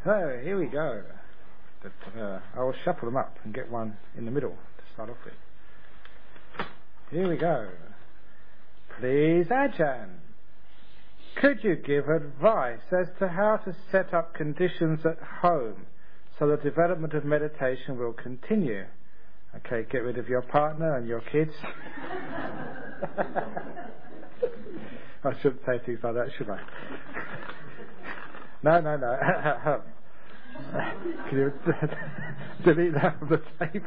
So, here we go. I will shuffle them up and get one in the middle to start off with. Here we go. Please, Ajahn, could you give advice as to how to set up conditions at home so the development of meditation will continue? Okay, get rid of your partner and your kids. I shouldn't say things like that, should I? No. Can you delete that from the tape?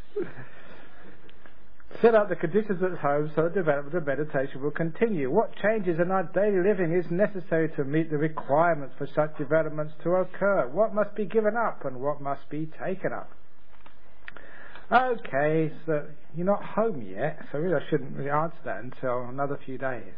Set up the conditions at home so the development of meditation will continue. What changes in our daily living is necessary to meet the requirements for such developments to occur? What must be given up and what must be taken up? Okay, so you're not home yet, so really I shouldn't really answer that until another few days.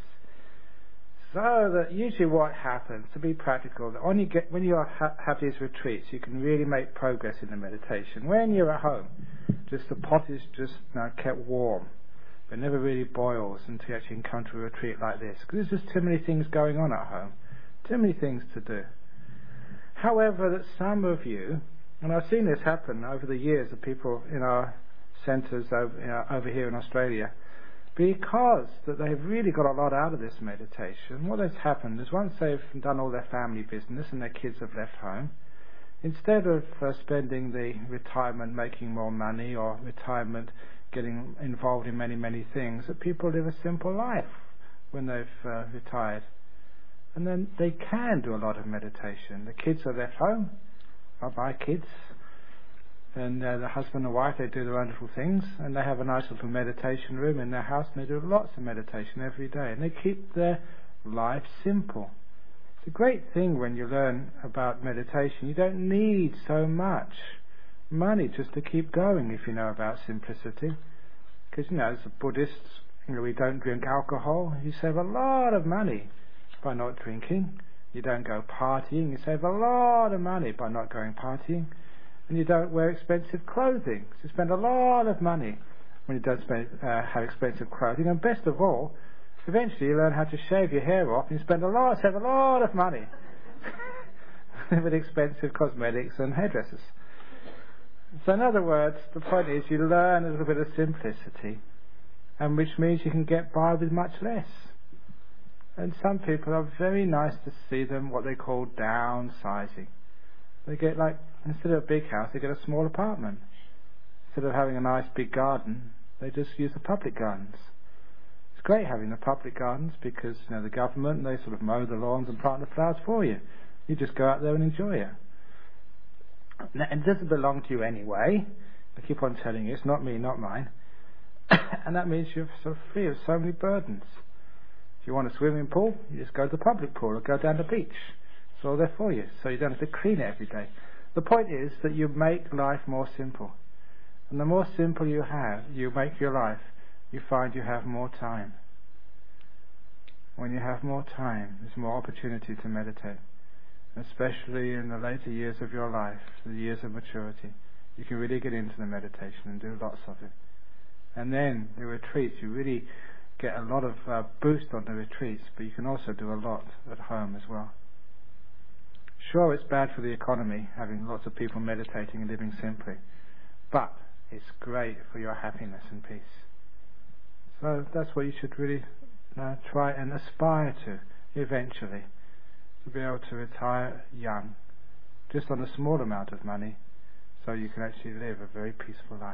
So that usually what happens, to be practical, that when you have these retreats, you can really make progress in the meditation. When you're at home, just the pot is just kept warm. It never really boils until you actually come to a retreat like this, because there's just too many things going on at home, too many things to do. However, that some of you, and I've seen this happen over the years of people in our centres over here in Australia, because that they've really got a lot out of this meditation. What has happened is once they've done all their family business and their kids have left home, instead of spending the retirement making more money or retirement getting involved in many things, that people live a simple life when they've retired. And then they can do a lot of meditation. The kids are left home. Bye-bye, kids. And the husband and wife, they do their wonderful things, and they have a nice little meditation room in their house, and they do lots of meditation every day, and they keep their life simple. It's a great thing when you learn about meditation. You don't need so much money just to keep going if you know about simplicity. Because, as a Buddhist, we don't drink alcohol. You save a lot of money by not drinking. You don't go partying. You save a lot of money by not going partying. And you don't wear expensive clothing. So you spend a lot of money when you don't have expensive clothing. And best of all, eventually you learn how to shave your hair off and you save a lot of money with expensive cosmetics and hairdressers. So in other words, the point is you learn a little bit of simplicity, and which means you can get by with much less. And some people are very nice to see them what they call downsizing. They get instead of a big house, they get a small apartment. Instead of having a nice big garden, they just use the public gardens. It's great having the public gardens because the government, they sort of mow the lawns and plant the flowers for you. You just go out there and enjoy it. Now, it doesn't belong to you anyway. I keep on telling you, it's not me, not mine. And that means you're sort of free of so many burdens. If you want a swimming pool, you just go to the public pool or go down the beach. It's all there for you, so you don't have to clean it every day. The point is that you make life more simple. And the more simple you make your life, you find you have more time. When you have more time, there's more opportunity to meditate. Especially in the later years of your life, the years of maturity, you can really get into the meditation and do lots of it. And then the retreats, you really get a lot of boost on the retreats, but you can also do a lot at home as well. Sure, it's bad for the economy, having lots of people meditating and living simply, but it's great for your happiness and peace. So that's what you should really try and aspire to eventually, to be able to retire young, just on a small amount of money, so you can actually live a very peaceful life.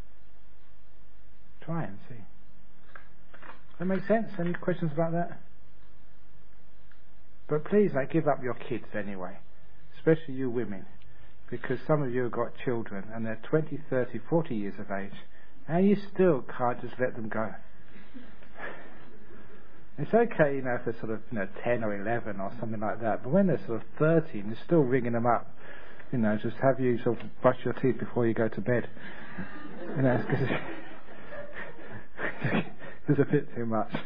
Try and see. Does that make sense? Any questions about that? But please, give up your kids anyway, especially you women, because some of you have got children and they're 20, 30, 40 years of age, and you still can't just let them go. It's okay, if they're sort of 10 or 11 or something like that, but when they're sort of 13, you're still ringing them up, just have you sort of brush your teeth before you go to bed. Because it's a bit too much.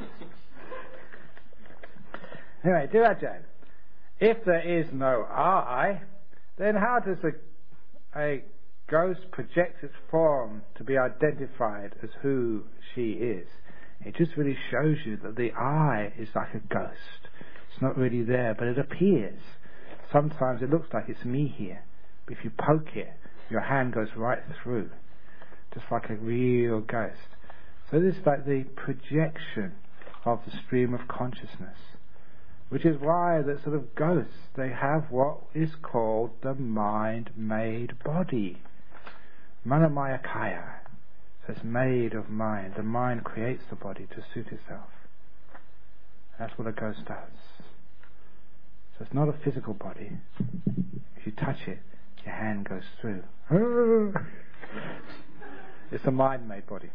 Anyway, do Ajahn. If there is no I, then how does a ghost project its form to be identified as who she is? It just really shows you that the I is like a ghost. It's not really there, but it appears. sometimes it looks like it's me here, but if you poke it, your hand goes right through, just like a real ghost. So this is like the projection of the stream of consciousness, which is why the sort of ghosts, they have what is called the mind-made body. Manomaya kaya. So it's made of mind. The mind creates the body to suit itself. That's what a ghost does. So it's not a physical body. If you touch it, your hand goes through. It's a mind-made body.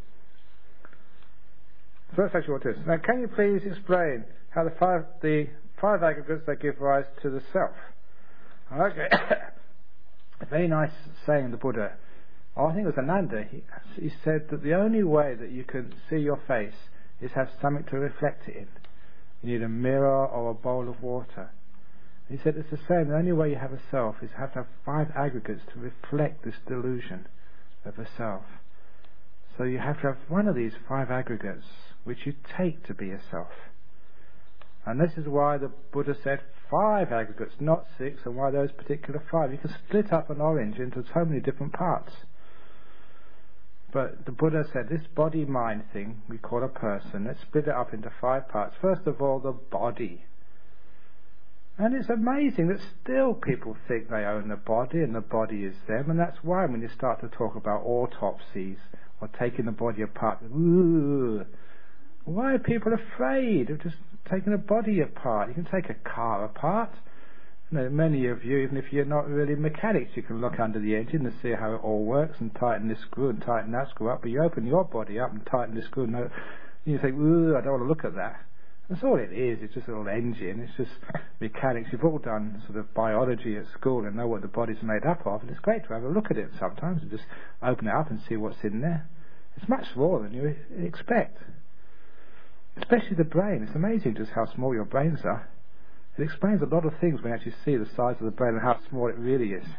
So that's actually what it is. Now, can you please explain how the five aggregates that give rise to the self? Okay. A very nice saying of the Buddha. I think it was Ananda. He said that the only way that you can see your face is have something to reflect it in. You need a mirror or a bowl of water. He said it's the same. The only way you have a self is have to have five aggregates to reflect this delusion of a self. So you have to have one of these five aggregates which you take to be a self. And this is why the Buddha said 5 aggregates, not 6, and why those particular 5. You can split up an orange into so many different parts. But the Buddha said this body-mind thing we call a person, let's split it up into 5 parts. First of all, the body. And it's amazing that still people think they own the body and the body is them, and that's why when you start to talk about autopsies or taking the body apart, ooh, why are people afraid of just taking a body apart? You can take a car apart. You know, many of you, even if you're not really mechanics, you can look under the engine and see how it all works and tighten this screw and tighten that screw up. But you open your body up and tighten this screw, and you think, ooh, I don't want to look at that. That's all it is. It's just a little engine. It's just mechanics. You've all done sort of biology at school and know what the body's made up of, and it's great to have a look at it sometimes and just open it up and see what's in there. It's much smaller than you expect. Especially the brain. It's amazing just how small your brains are. It explains a lot of things when you actually see the size of the brain and how small it really is.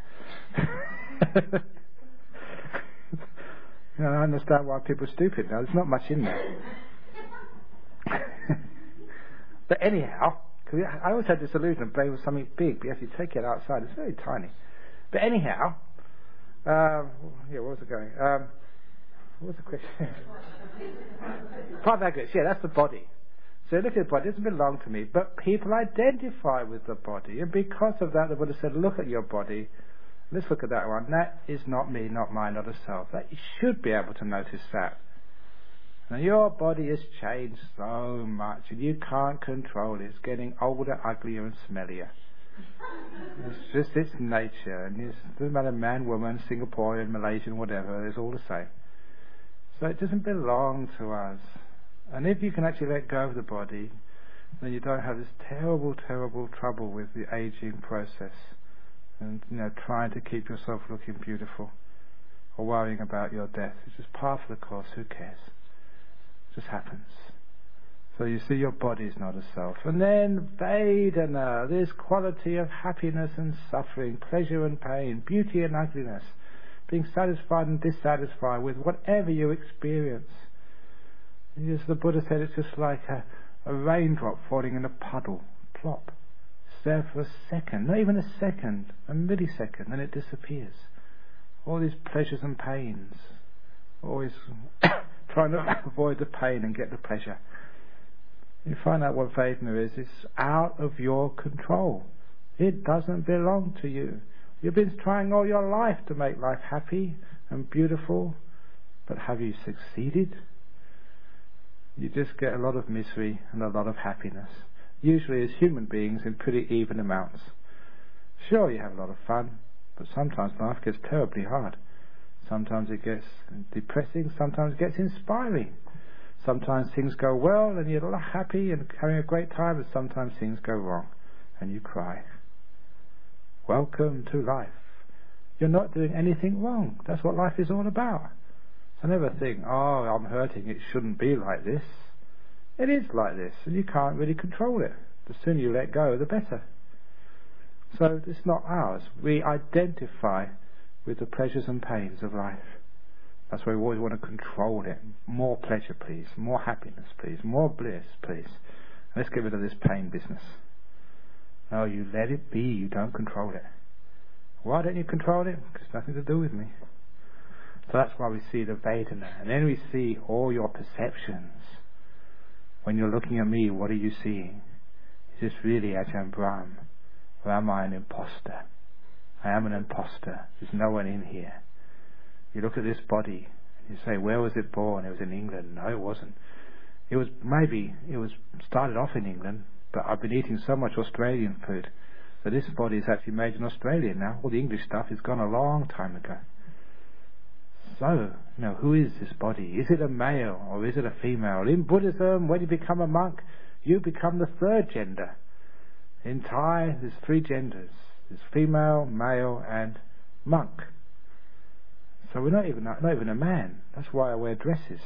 You know, I understand why people are stupid now. There's not much in there. But anyhow, I always had this illusion the brain was something big, but you actually take it outside, it's very tiny. But anyhow, where was it going? What was the question? 5 aggregates, yeah, that's the body. So look at the body, it doesn't belong to me, but people identify with the body, and because of that the Buddha said, look at your body, let's look at that one, that is not me, not mine, not a self. That you should be able to notice that. Now your body has changed so much and you can't control it. It's getting older, uglier and smellier. It's just its nature, and it doesn't matter man, woman, Singaporean, Malaysian, whatever, it's all the same. So it doesn't belong to us. And if you can actually let go of the body, then you don't have this terrible, terrible trouble with the aging process and, you know, trying to keep yourself looking beautiful or worrying about your death. It's just part of the course, who cares? It just happens. So you see your body is not a self. And then Vedana, this quality of happiness and suffering, pleasure and pain, beauty and ugliness, being satisfied and dissatisfied with whatever you experience. And as the Buddha said, it's just like a raindrop falling in a puddle. Plop. It's there for a second, not even a second, a millisecond, then it disappears. All these pleasures and pains. Always trying to avoid the pain and get the pleasure. You find out what Vedana is. It's out of your control. It doesn't belong to you. You've been trying all your life to make life happy and beautiful, but have you succeeded? You just get a lot of misery and a lot of happiness, usually as human beings in pretty even amounts. Sure, you have a lot of fun, but sometimes life gets terribly hard. Sometimes it gets depressing, sometimes it gets inspiring. Sometimes things go well and you're happy and having a great time, and sometimes things go wrong and you cry. Welcome to life. You're not doing anything wrong. That's what life is all about. So never think, oh, I'm hurting, it shouldn't be like this. It is like this, and you can't really control it. The sooner you let go, the better. So it's not ours. We identify with the pleasures and pains of life. That's why we always want to control it. More pleasure, please. More happiness, please. More bliss, please. Let's get rid of this pain business. No, you let it be. You don't control it. Why don't you control it? Because it's nothing to do with me. So that's why we see the Vedana. And then we see all your perceptions. When you're looking at me, what are you seeing? Is this really Ajahn Brahm? Or am I an imposter? I am an imposter. There's no one in here. You look at this body and you say, where was it born? It was in England. No, it wasn't. It was started off in England, but I've been eating so much Australian food that this body is actually made in Australia now. All the English stuff is gone a long time ago. So, who is this body? Is it a male or is it a female? In Buddhism, when you become a monk, you become the third gender. In Thai, there's 3 genders. There's female, male, and monk. So we're not even a man. That's why I wear dresses.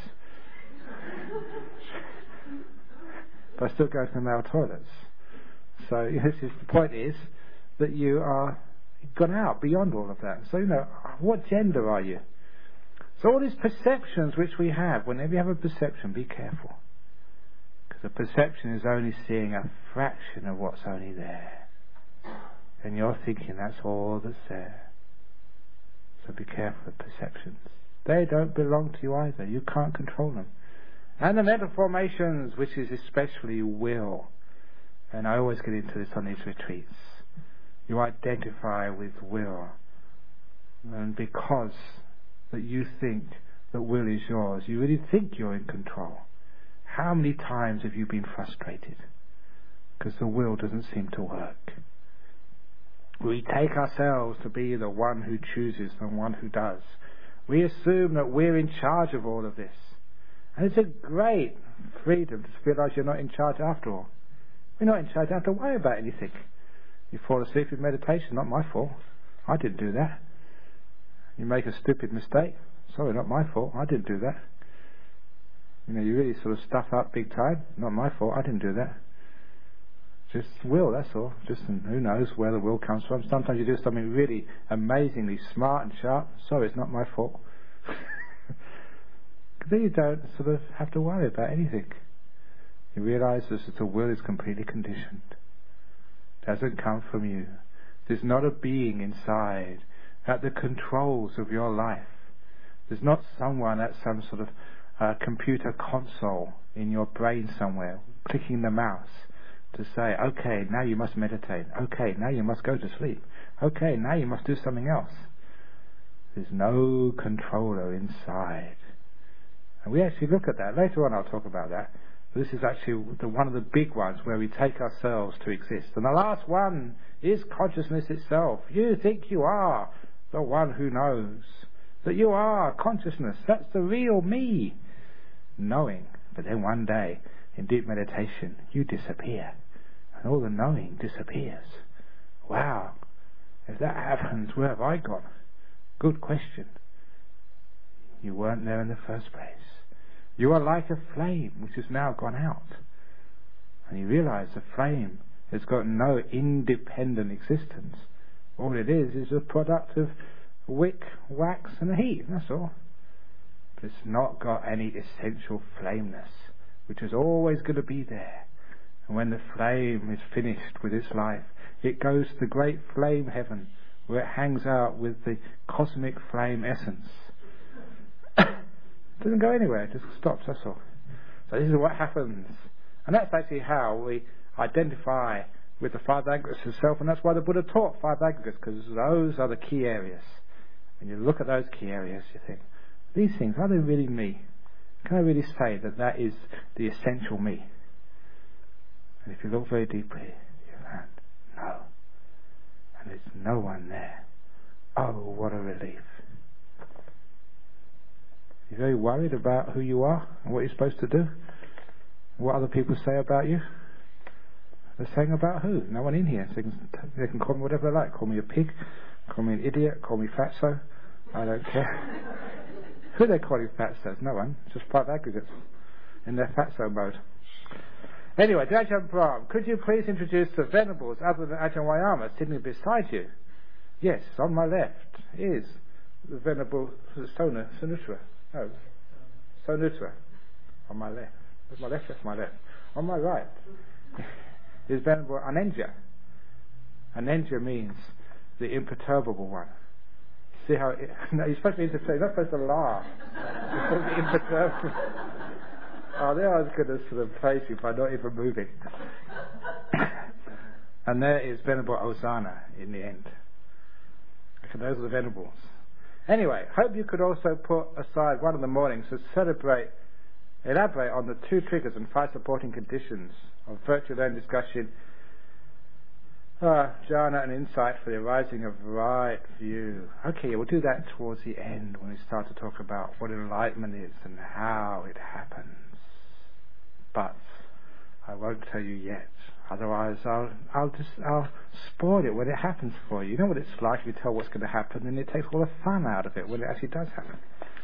But I still go to the male toilets. So the point is that you are gone out beyond all of that. So what gender are you? So all these perceptions which we have, whenever you have a perception, be careful. Because a perception is only seeing a fraction of what's only there. And you're thinking that's all that's there. So be careful of perceptions. They don't belong to you either. You can't control them. And the mental formations, which is especially will. And I always get into this on these retreats. You identify with will. And because that you think that will is yours, you really think you're in control. How many times have you been frustrated? Because the will doesn't seem to work. We take ourselves to be the one who chooses, the one who does. We assume that we're in charge of all of this. And it's a great freedom to realise you're not in charge after all. We're not in charge. I don't have to worry about anything. You fall asleep in meditation, not my fault. I didn't do that. You make a stupid mistake. Sorry, not my fault. I didn't do that. You really sort of stuff up big time. Not my fault. I didn't do that. Just will, that's all. Who knows where the will comes from. Sometimes you do something really amazingly smart and sharp. Sorry, it's not my fault. Then you don't sort of have to worry about anything. You realise that the will is completely conditioned. It doesn't come from you. There's not a being inside at the controls of your life. There's not someone at some sort of computer console in your brain somewhere clicking the mouse to say, okay, now you must meditate. Okay, now you must go to sleep. Okay, now you must do something else. There's no controller inside. And we actually look at that. Later on I'll talk about that. But this is actually one of the big ones where we take ourselves to exist. And the last one is consciousness itself. You think you are the one who knows. That you are consciousness. That's the real me. Knowing. But then one day, in deep meditation, you disappear. And all the knowing disappears. Wow. If that happens, where have I gone? Good question. You weren't there in the first place. You are like a flame which has now gone out. And you realize the flame has got no independent existence. All it is a product of wick, wax and heat, that's all. But it's not got any essential flameness, which is always going to be there. And when the flame is finished with its life, it goes to the great flame heaven, where it hangs out with the cosmic flame essence. It doesn't go anywhere, it just stops, that's all. So this is what happens. And that's actually how we identify with the 5 aggregates of self, and that's why the Buddha taught 5 aggregates, because those are the key areas. When you look at those key areas, you think, these things, are they really me? Can I really say that that is the essential me? And if you look very deeply, you find, no. And there's no one there. Oh, what a relief. You're very worried about who you are and what you're supposed to do? What other people say about you? They're saying about who? No one in here. So they can call me whatever they like. Call me a pig, call me an idiot, call me fatso. I don't care. Who are they calling fatso? No one. It's just 5 aggregates in their fatso mode. Anyway, Ajahn Brahm, could you please introduce the Venables other than Ajahn Wayama sitting beside you? Yes, on my left is the Venerable Sonutra. No, Sonutra. On my left. That's my left, that's my left. On my right is Venerable Anenja. Anendra means the imperturbable one. See how no, you're supposed to be you're not supposed to laugh. You're supposed to be imperturbable. Oh, there I was going to sort of praise you by not even moving. And there is Venerable Osana in the end. Okay, those are the Venables. Anyway, hope you could also put aside one of the mornings to elaborate on the 2 triggers and 5 supporting conditions of virtual learning discussion, jhana and insight for the arising of right view. Okay, we'll do that towards the end when we start to talk about what enlightenment is and how it happens. But I won't tell you yet. Otherwise, I'll spoil it when it happens for you. You know what it's like if you tell what's going to happen, and it takes all the fun out of it when it actually does happen.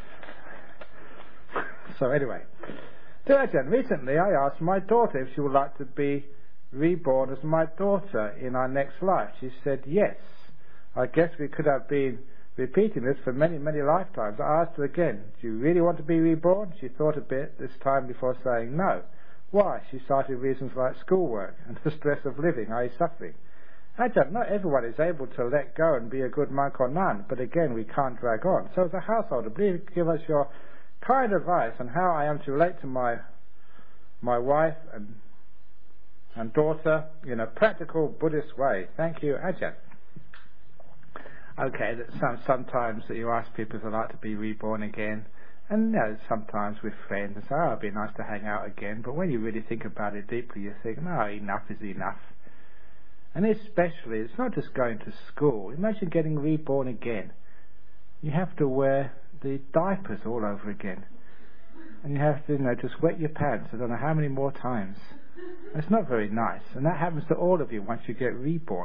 So anyway, dear Ajahn, recently I asked my daughter if she would like to be reborn as my daughter in our next life. She said yes. I guess we could have been repeating this for many, many lifetimes. I asked her again, do you really want to be reborn? She thought a bit this time before saying no. Why? She cited reasons like schoolwork and the stress of living, i.e. suffering. Ajahn, not everyone is able to let go and be a good monk or nun, but again, we can't drag on. So as a householder, please give us your kind advice on how I am to relate to my wife and daughter in a practical Buddhist way. Thank you, Ajahn. Okay, sometimes that you ask people if they'd like to be reborn again, and sometimes with friends, and say, oh, it'd be nice to hang out again, but when you really think about it deeply, you think, no, enough is enough. And especially, it's not just going to school. Imagine getting reborn again. You have to wear the diapers all over again. And you have to, just wet your pants, I don't know how many more times. It's not very nice. And that happens to all of you once you get reborn.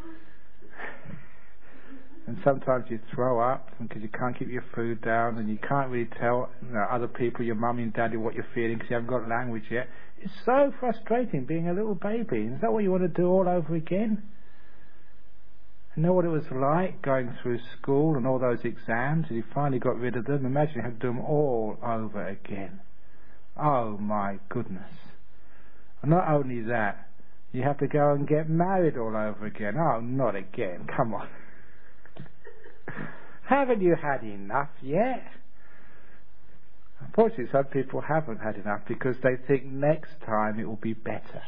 And sometimes you throw up because you can't keep your food down, and you can't really tell other people, your mummy and daddy, what you're feeling because you haven't got language yet. It's so frustrating being a little baby. Is that what you want to do all over again? You know what it was like going through school and all those exams, and you finally got rid of them? Imagine you have to do them all over again. Oh my goodness. And not only that, you have to go and get married all over again. Oh, not again. Come on. Haven't you had enough yet? Unfortunately, some people haven't had enough because they think next time it will be better.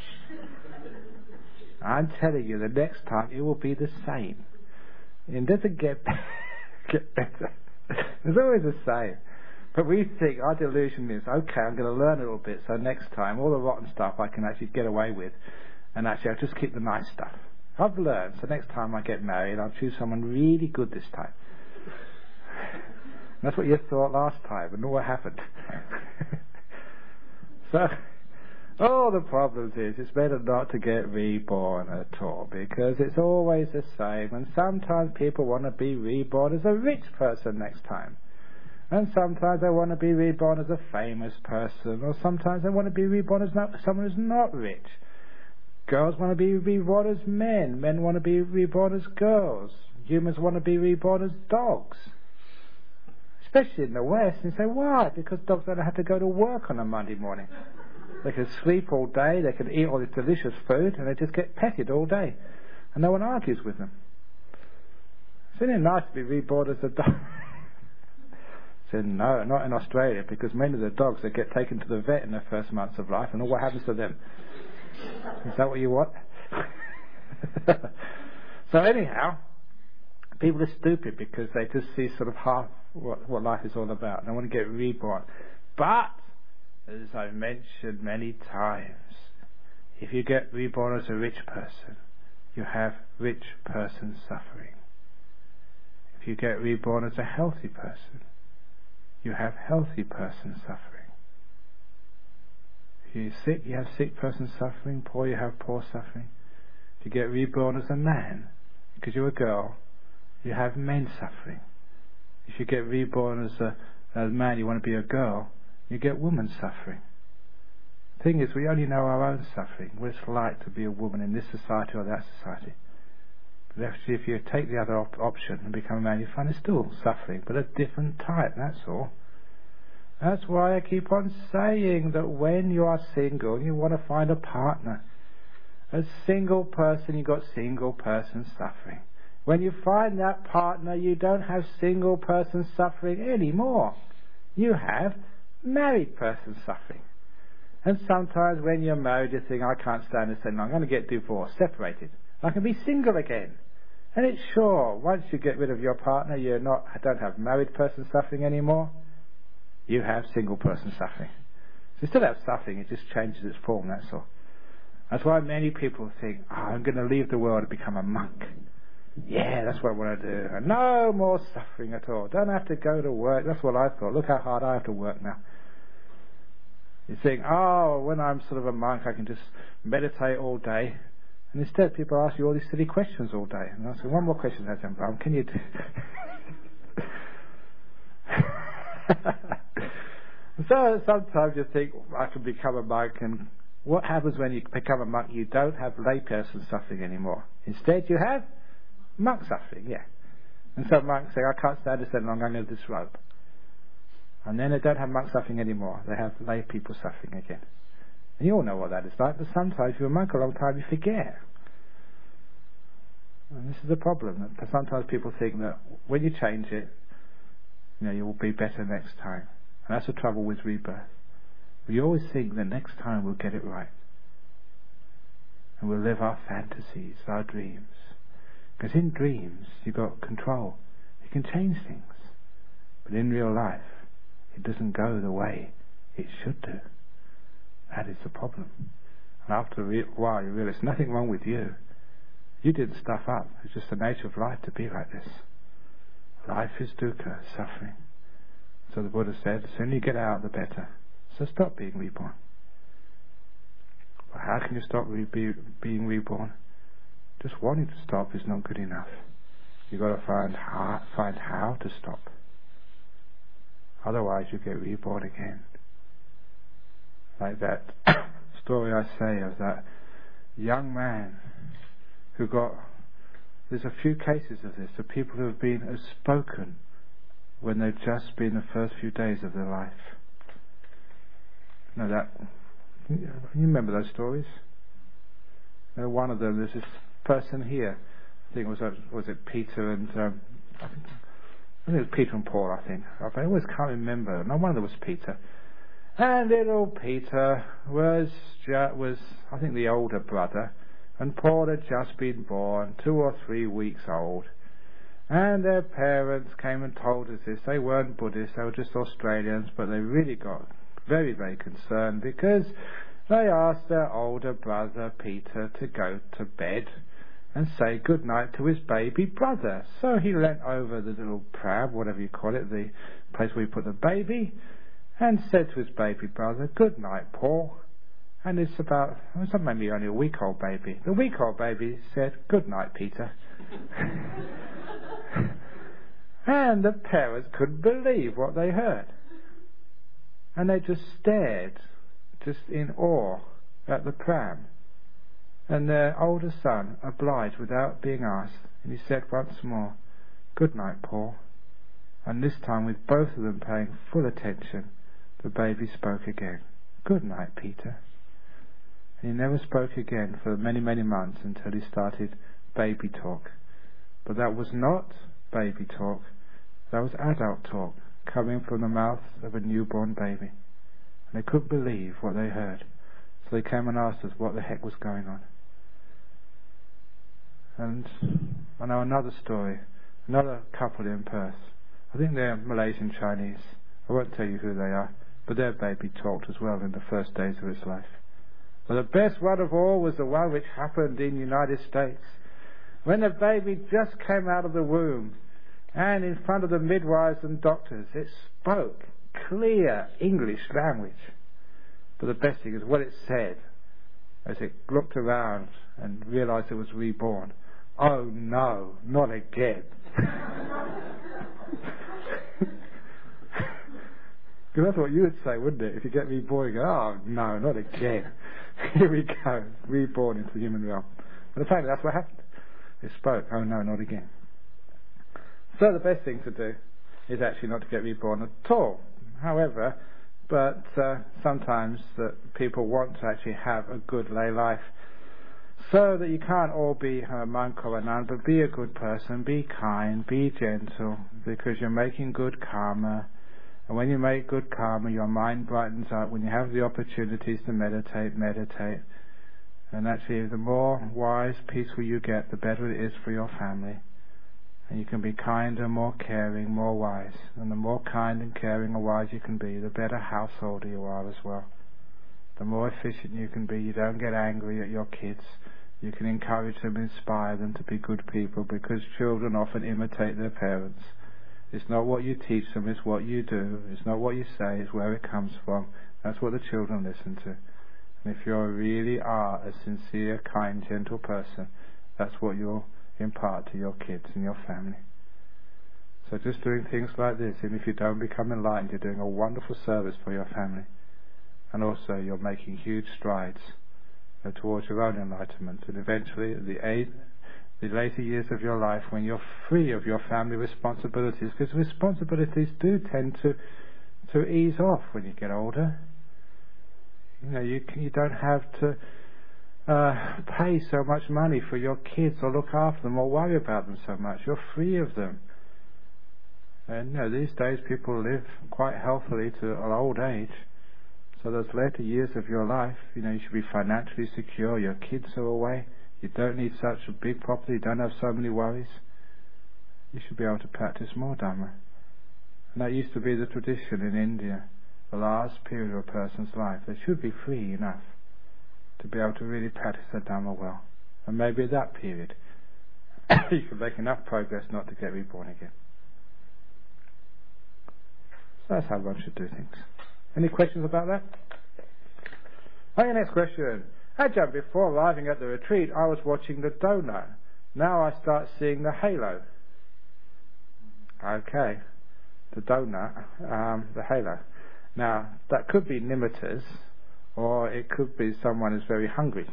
I'm telling you, the next time it will be the same. It doesn't get better. It's always the same. But we think our delusion is, okay, I'm going to learn a little bit, so next time all the rotten stuff I can actually get away with, and actually I'll just keep the nice stuff. I've learned, so next time I get married, I'll choose someone really good this time. And that's what you thought last time, and what happened. So, all the problems is, it's better not to get reborn at all, because it's always the same, and sometimes people want to be reborn as a rich person next time. And sometimes they want to be reborn as a famous person, or sometimes they want to be reborn as someone who's not rich. Girls want to be reborn as men. Men want to be reborn as girls. Humans want to be reborn as dogs. Especially in the West. And you say, why? Because dogs don't have to go to work on a Monday morning. They can sleep all day, they can eat all this delicious food, and they just get petted all day. And no one argues with them. Isn't it nice to be reborn as a dog? I said, no, not in Australia, because many of the dogs, they get taken to the vet in their first months of life, and what happens to them? Is that what you want? So anyhow, people are stupid because they just see sort of half what life is all about. They want to get reborn. But, as I've mentioned many times, if you get reborn as a rich person, you have rich person suffering. If you get reborn as a healthy person, you have healthy person suffering. If you're sick, you have sick person suffering. Poor, you have poor suffering. If you get reborn as a man, because you're a girl, you have men suffering. If you get reborn as a man, you want to be a girl, you get women suffering. The thing is, we only know our own suffering, what it's like to be a woman in this society or that society. But actually, if you take the other option and become a man, you find it's still suffering, but a different type, that's all. That's why I keep on saying that when you are single, you want to find a partner A single person, you've got single person suffering. When you find that partner, you don't have single person suffering anymore. You have married person suffering. And sometimes when you're married, you think, I can't stand this anymore. I'm going to get divorced, separated. I can be single again. And it's sure, once you get rid of your partner, don't have married person suffering anymore. You have single person suffering. So you still have suffering, it just changes its form, that's all. That's why many people think, I'm going to leave the world and become a monk. Yeah, that's what I want to do. And no more suffering at all. Don't have to go to work. That's what I thought. Look how hard I have to work now. You think, when I'm sort of a monk, I can just meditate all day. And instead, people ask you all these silly questions all day. And I say, one more question, Ajahn, can you do? So sometimes you think, I can become a monk, and what happens when you become a monk? You don't have layperson suffering anymore. Instead, you have monk suffering, yeah. And so monks say, I can't stand this any longer, I'm going to disrobe. And then they don't have monk suffering anymore. They have lay people suffering again. And you all know what that is like, but sometimes if you're a monk a long time, you forget. And this is the problem. That sometimes people think that when you change it, you will be better next time. And that's the trouble with rebirth. We always think that next time we'll get it right. And we'll live our fantasies, our dreams. Because in dreams, you've got control. You can change things. But in real life, it doesn't go the way it should do. That is the problem. And after a while, you realize nothing wrong with you. You didn't stuff up. It's just the nature of life to be like this. Life is dukkha, suffering. So the Buddha said, the sooner you get out, the better. So stop being reborn. Well, how can you stop being reborn? Just wanting to stop is not good enough. You've got to find how to stop. Otherwise you get reborn again. Like that story I say of that young man who there's a few cases of this, of people who have been outspoken when they've just been the first few days of their life. You remember those stories? One of them, there's this person here, I think was it Peter and I think it was Peter and Paul, I think. I always can't remember. No, one of them was Peter. And little Peter was I think the older brother, and Paul had just been born, 2 or 3 weeks old. And their parents came and told us this. They weren't Buddhists, they were just Australians, but they really got very, very concerned because they asked their older brother Peter to go to bed and say good night to his baby brother. So he leant over the little pram, whatever you call it, the place where you put the baby, and said to his baby brother, good night, Paul. And it's maybe only a week-old baby. The week-old baby said, good night, Peter. And the parents couldn't believe what they heard. And they just stared, just in awe, at the pram. And their older son obliged without being asked, and he said once more, good night, Paul. And this time, with both of them paying full attention, the baby spoke again, good night, Peter. And he never spoke again for many, many months until he started baby talk. But that was not baby talk, that was adult talk, coming from the mouth of a newborn baby. And they couldn't believe what they heard. So they came and asked us what the heck was going on. And I know another story, another couple in Perth. I think they're Malaysian Chinese. I won't tell you who they are, but their baby talked as well in the first days of his life. But the best one of all was the one which happened in the United States. When the baby just came out of the womb, and in front of the midwives and doctors, it spoke clear English language. But the best thing is what it said as it looked around and realized it was reborn. Oh no, not again. Because that's what you would say, wouldn't it? If you get reborn, you go, oh no, not again. Here we go, reborn into the human realm. But apparently that's what happened. It spoke, oh no, not again. So the best thing to do is actually not to get reborn at all. However, but sometimes that people want to actually have a good lay life. So that you can't all be a monk or a nun, but be a good person, be kind, be gentle, because you're making good karma. And when you make good karma, your mind brightens up. When you have the opportunities to meditate, meditate. And actually, the more wise, peaceful you get, the better it is for your family. And you can be kinder, more caring, more wise. And the more kind and caring and wise you can be, the better householder you are as well. The more efficient you can be. You don't get angry at your kids. You can encourage them, inspire them to be good people, because children often imitate their parents. It's not what you teach them, it's what you do. It's not what you say, it's where it comes from. That's what the children listen to. And if you really are a sincere, kind, gentle person, that's what you'll impart to your kids and your family. So just doing things like this, even if you don't become enlightened, you're doing a wonderful service for your family. And also you're making huge strides towards your own enlightenment. And eventually, the later years of your life, when you're free of your family responsibilities, because responsibilities do tend to ease off when you get older. You know, you don't have to pay so much money for your kids or look after them or worry about them so much. You're free of them. And you know, these days people live quite healthily to an old age. So those later years of your life, you know, you should be financially secure. Your kids are away. You don't need such a big property. You don't have so many worries. You should be able to practice more Dhamma. And that used to be the tradition in India. The last period of a person's life, they should be free enough to be able to really practice the Dhamma well. And maybe at that period, you can make enough progress not to get reborn again. So that's how one should do things. Any questions about that? Okay, next question. Ajahn, before arriving at the retreat, I was watching the donut. Now I start seeing the halo. Okay, the donut, the halo. Now, that could be nimittas, or it could be someone who's very hungry.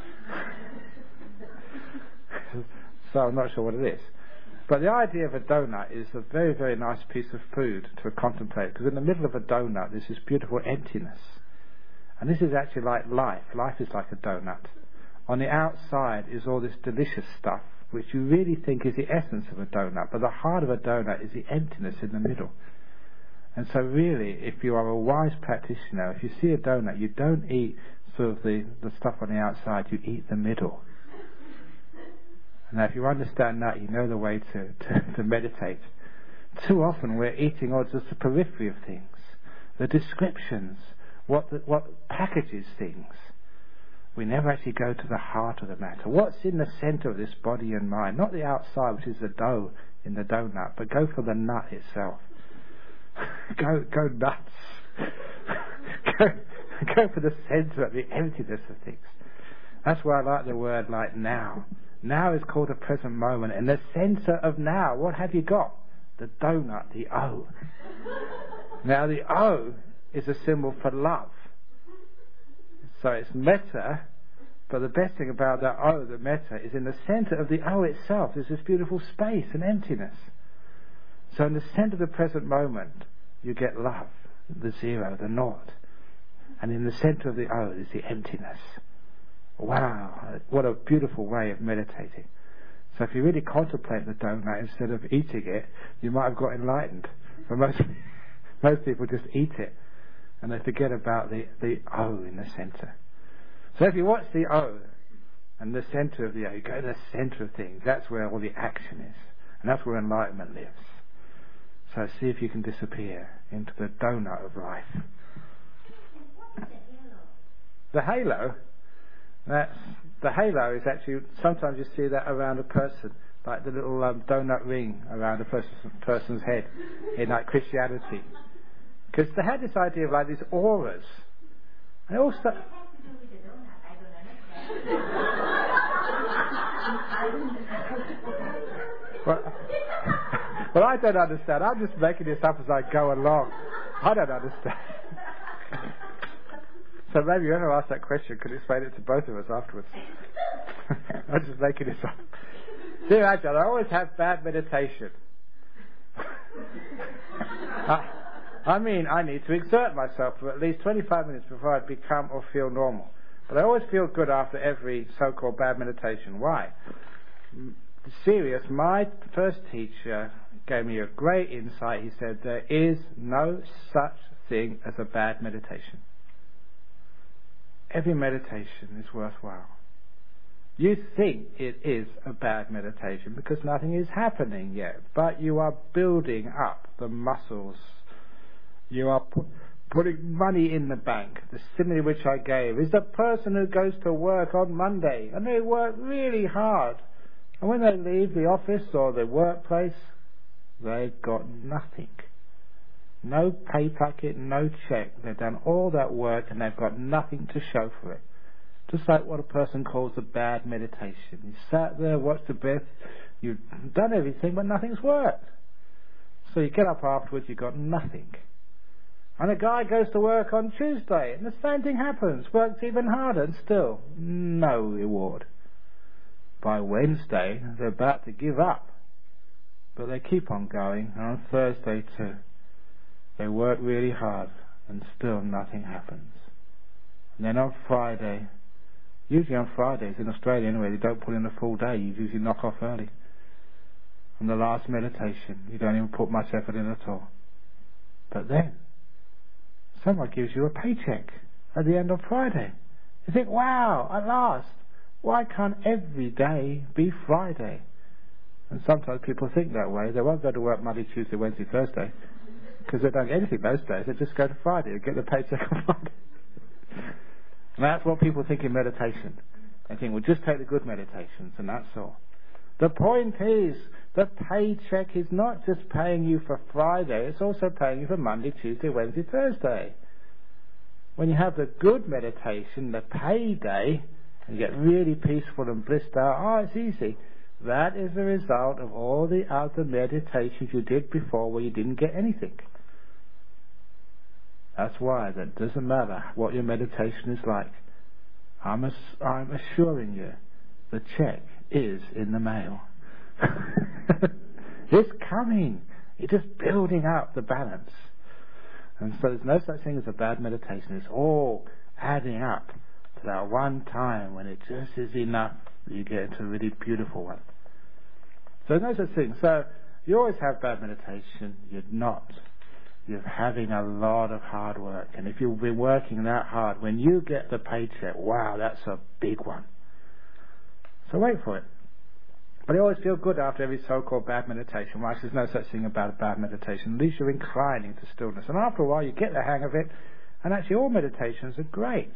So I'm not sure what it is. But the idea of a donut is a very, very nice piece of food to contemplate, because in the middle of a donut there's this beautiful emptiness. And this is actually like life. Life is like a donut. On the outside is all this delicious stuff, which you really think is the essence of a donut, but the heart of a donut is the emptiness in the middle. And so really, if you are a wise practitioner, if you see a donut, you don't eat sort of the stuff on the outside, you eat the middle. Now, if you understand that, you know the way to meditate. Too often we're eating just the periphery of things, the descriptions, what packages things. We never actually go to the heart of the matter. What's in the center of this body and mind? Not the outside, which is the dough in the donut, but go for the nut itself. Go nuts. go for the center of the emptiness of things. That's why I like the word like now. Now is called a present moment. In the center of now, what have you got? The donut, the O. Now the O is a symbol for love. So it's metta, but the best thing about that O, the metta, is in the center of the O itself. There's this beautiful space and emptiness. So in the center of the present moment, you get love, the zero, the naught. And in the center of the O is the emptiness. Wow, what a beautiful way of meditating. So if you really contemplate the donut instead of eating it, you might have got enlightened. But most people just eat it and they forget about the O in the center. So if you watch the O and the center of the O, you go to the center of things. That's where all the action is. And that's where enlightenment lives. So see if you can disappear into the donut of life. The halo? The halo is actually, sometimes you see that around a person, like the little donut ring around a person's head in like Christianity. Because they had this idea of like these auras. And also, well, I don't understand. I'm just making this up as I go along. I don't understand. So maybe whoever asked that question could explain it to both of us afterwards. I'm just making this up. Dear Ajahn, I always have bad meditation. I mean, I need to exert myself for at least 25 minutes before I become or feel normal. But I always feel good after every so-called bad meditation. Why? Serious, my first teacher gave me a great insight. He said, there is no such thing as a bad meditation. Every meditation is worthwhile. You think it is a bad meditation because nothing is happening yet, but you are building up the muscles. You are putting money in the bank. The simile which I gave is the person who goes to work on Monday and they work really hard. And when they leave the office or the workplace, they've got nothing. No pay packet, no check. They've done all that work and they've got nothing to show for it. Just like what a person calls a bad meditation. You sat there, watched the breath, you've done everything, but nothing's worked. So you get up afterwards, you've got nothing. And a guy goes to work on Tuesday, and the same thing happens. Works even harder, and still no reward. By Wednesday, they're about to give up. But they keep on going, and on Thursday too. They work really hard, and still nothing happens. And then on Friday, usually on Fridays in Australia anyway, they don't put in a full day. You usually knock off early. On the last meditation, you don't even put much effort in at all. But then, someone gives you a paycheck at the end of Friday. You think, wow, at last. Why can't every day be Friday? And sometimes people think that way. They won't go to work Monday, Tuesday, Wednesday, Thursday, because they don't get anything those days. They just go to Friday and get the paycheck on Friday. And that's what people think in meditation. They think, well, just take the good meditations and that's all. The point is, the paycheck is not just paying you for Friday, it's also paying you for Monday, Tuesday, Wednesday, Thursday. When you have the good meditation, the payday, and you get really peaceful and blissed out, oh, it's easy. That is the result of all the other meditations you did before where you didn't get anything. That's why that doesn't matter what your meditation is like. I'm assuring you, the check is in the mail. It's coming. It's just building up the balance. And so there's no such thing as a bad meditation. It's all adding up to that one time when it just is enough that you get into a really beautiful one. So there's no such thing. So you always have bad meditation. You're not. You're having a lot of hard work. And if you've been working that hard, when you get the paycheck, wow, that's a big one. So wait for it. But I always feel good after every so-called bad meditation. Well, there's no such thing about a bad meditation. At least you're inclining to stillness. And after a while, you get the hang of it. And actually, all meditations are great.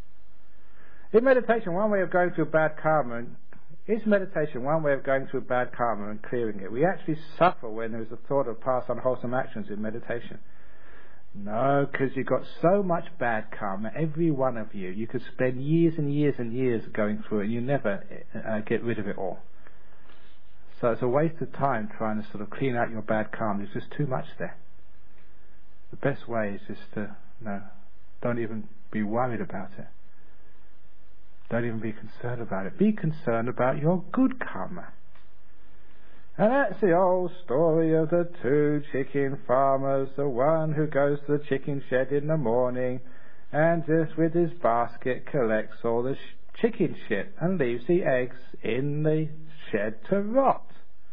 In meditation, one way of going through bad karma, is meditation one way of going through bad karma and clearing it? We actually suffer when there's a thought of past unwholesome actions in meditation. No, because you've got so much bad karma, every one of you. You could spend years and years and years going through it, and you never get rid of it all. So it's a waste of time trying to sort of clean out your bad karma. There's just too much there. The best way is just to, don't even be worried about it. Don't even be concerned about it. Be concerned about your good karma. And that's the old story of the two chicken farmers. The one who goes to the chicken shed in the morning and just with his basket collects all the chicken shit and leaves the eggs in the shed to rot.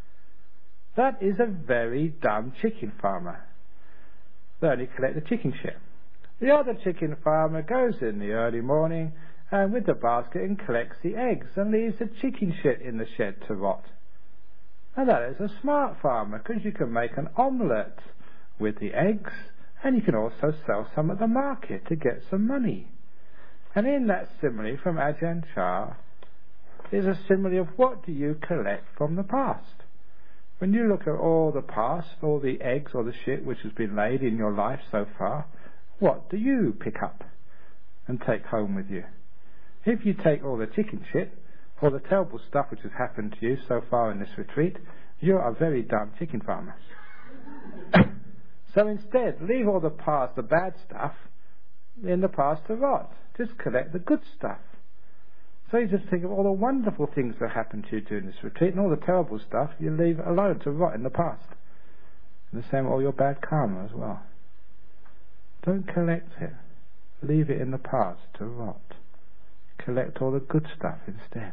That is a very dumb chicken farmer. They only collect the chicken shit. The other chicken farmer goes in the early morning and with the basket and collects the eggs and leaves the chicken shit in the shed to rot. And that is a smart farmer, because you can make an omelette with the eggs and you can also sell some at the market to get some money. And in that simile from Ajahn Chah is a simile of what do you collect from the past. When you look at all the past, all the eggs or the shit which has been laid in your life so far, what do you pick up and take home with you? If you take all the chicken shit, all the terrible stuff which has happened to you so far in this retreat, you're a very dumb chicken farmer. So instead, leave all the past, the bad stuff, in the past to rot. Just collect the good stuff. So you just think of all the wonderful things that happened to you during this retreat, and all the terrible stuff you leave alone to rot in the past. And the same with all your bad karma as well. Don't collect it. Leave it in the past to rot. collect all the good stuff instead.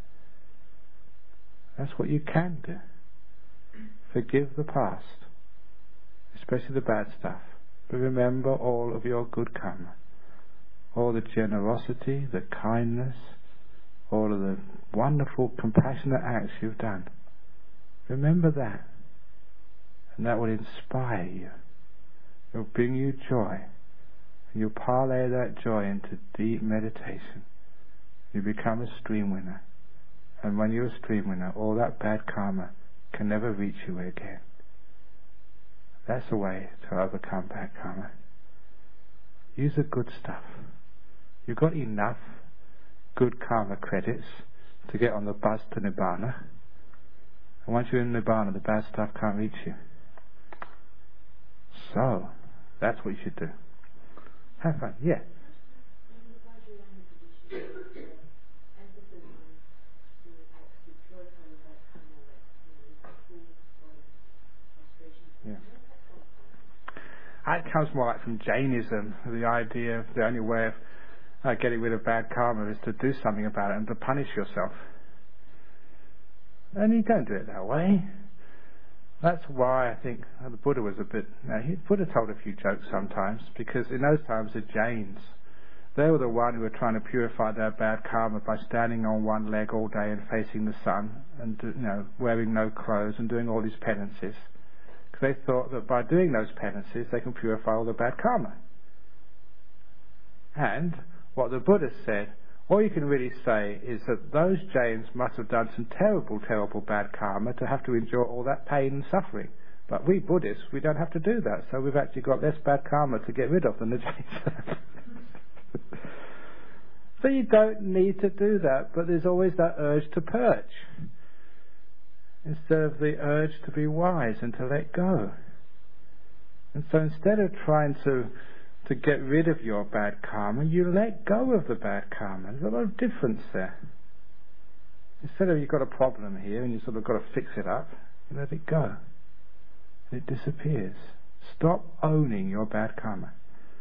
That's what you can do. Forgive the past, especially the bad stuff, but remember all of your good karma, all the generosity, the kindness, all of the wonderful, compassionate acts you've done. Remember that, and that will inspire you. It will bring you joy, and you'll parlay that joy into deep meditation. You become a stream winner, and when you're a stream winner, all that bad karma can never reach you again. That's the way to overcome bad karma. Use the good stuff. You've got enough good karma credits to get on the bus to Nibbana, and once you're in Nibbana, the bad stuff can't reach you. So, that's what you should do. Have fun, yeah. Yeah. That comes more like from Jainism, the idea of the only way of getting rid of bad karma is to do something about it and to punish yourself. And you don't do it that way. That's why I think the Buddha was a bit... Buddha told a few jokes sometimes, because in those times the Jains, they were the one who were trying to purify their bad karma by standing on one leg all day and facing the sun and wearing no clothes and doing all these penances. They thought that by doing those penances they can purify all the bad karma. And what the Buddha said, all you can really say is that those Jains must have done some terrible, terrible bad karma to have to endure all that pain and suffering. But we Buddhists, we don't have to do that, so we've actually got less bad karma to get rid of than the Jains. So you don't need to do that, but there's always that urge to purge, instead of the urge to be wise and to let go. And so instead of trying to get rid of your bad karma, you let go of the bad karma. There's a lot of difference there. Instead of you've got a problem here and you sort of got to fix it up, you let it go. And it disappears. Stop owning your bad karma.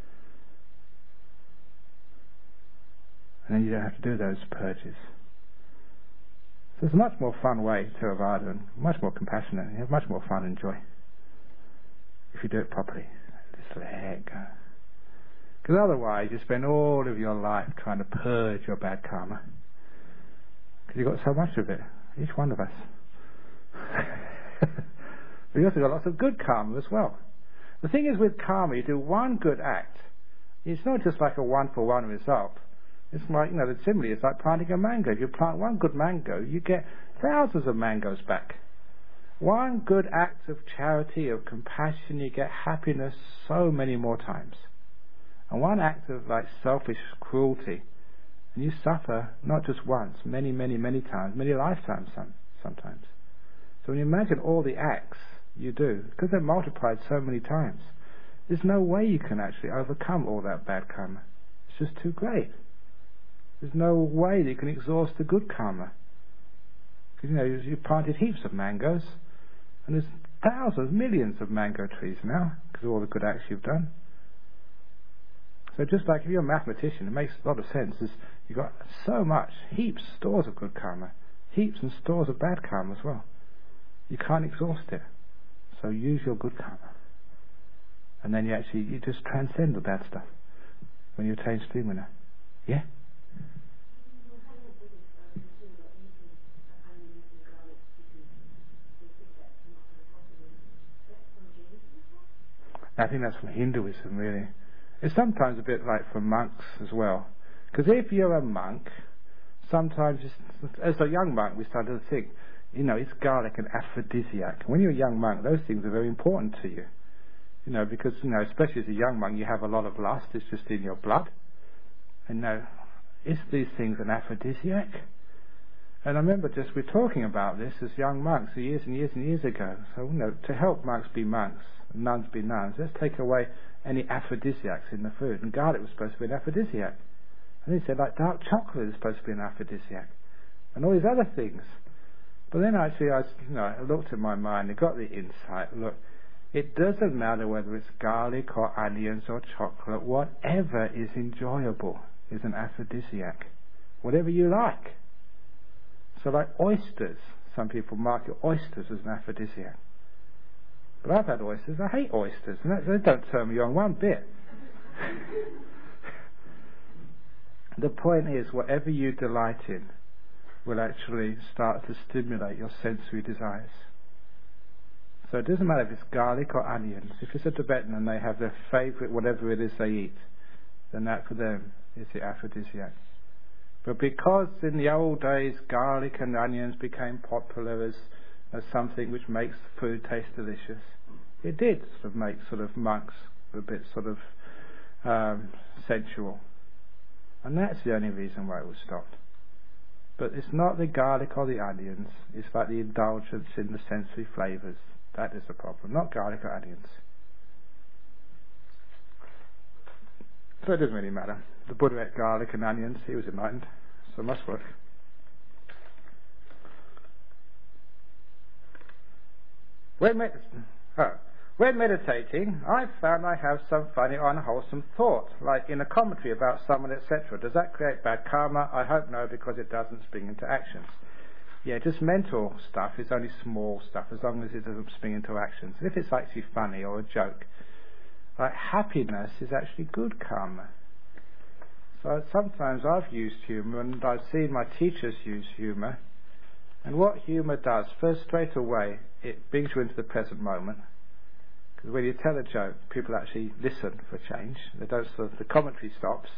And then you don't have to do those purges. So it's a much more fun way, Theravada, and much more compassionate. You have much more fun and joy if you do it properly. Just let it go. Because otherwise you spend all of your life trying to purge your bad karma. Because you've got so much of it, each one of us. But you've also got lots of good karma as well. The thing is with karma, you do one good act. It's not just like a one-for-one result. It's like, the simile is like planting a mango. If you plant one good mango, you get thousands of mangoes back. One good act of charity, of compassion, you get happiness so many more times. And one act of selfish cruelty, and you suffer not just once, many, many, many times, many lifetimes sometimes. So when you imagine all the acts you do, because they're multiplied so many times, there's no way you can actually overcome all that bad karma. It's just too great. There's no way that you can exhaust the good karma. Because, you've planted heaps of mangoes, and there's thousands, millions of mango trees now, because of all the good acts you've done. So just like if you're a mathematician, it makes a lot of sense. You've got so much, heaps, stores of good karma, heaps and stores of bad karma as well. You can't exhaust it. So use your good karma. And then you just transcend the bad stuff when you attain stream winner. Yeah? I think that's from Hinduism, really. It's sometimes a bit like for monks as well. Because if you're a monk, sometimes, as a young monk, we started to think, it's garlic an aphrodisiac. When you're a young monk, those things are very important to you. Because, especially as a young monk, you have a lot of lust. It's just in your blood. And is these things an aphrodisiac? And I remember we're talking about this as young monks years and years and years ago. So, to help monks be monks, nuns be nuns, let's take away any aphrodisiacs in the food. And garlic was supposed to be an aphrodisiac. And he said, dark chocolate is supposed to be an aphrodisiac. And all these other things. But then actually I looked at my mind and got the insight, look, it doesn't matter whether it's garlic or onions or chocolate, whatever is enjoyable is an aphrodisiac. whatever you like. So like oysters, some people market oysters as an aphrodisiac. But I've had oysters, I hate oysters, and they don't turn me on one bit. The point is, whatever you delight in will actually start to stimulate your sensory desires. So it doesn't matter if it's garlic or onions. If it's a Tibetan and they have their favourite, whatever it is they eat, then that for them is the aphrodisiac. But because in the old days garlic and onions became popular as something which makes food taste delicious, it did sort of make sort of monks a bit sort of sensual. And that's the only reason why it was stopped. But it's not the garlic or the onions, it's like the indulgence in the sensory flavours. That is the problem, not garlic or onions. So it doesn't really matter. The Buddha ate garlic and onions, he was enlightened, so it must work. When meditating, I've found I have some funny or unwholesome thought, like in a commentary about someone, etc. Does that create bad karma? I hope no, because it doesn't spring into actions. Yeah, just mental stuff is only small stuff, as long as it doesn't spring into actions. If it's actually funny or a joke, like happiness is actually good karma. So sometimes I've used humour, and I've seen my teachers use humour. And what humour does, first straight away, it brings you into the present moment. Because when you tell a joke, people actually listen for change. They don't sort of, the commentary stops.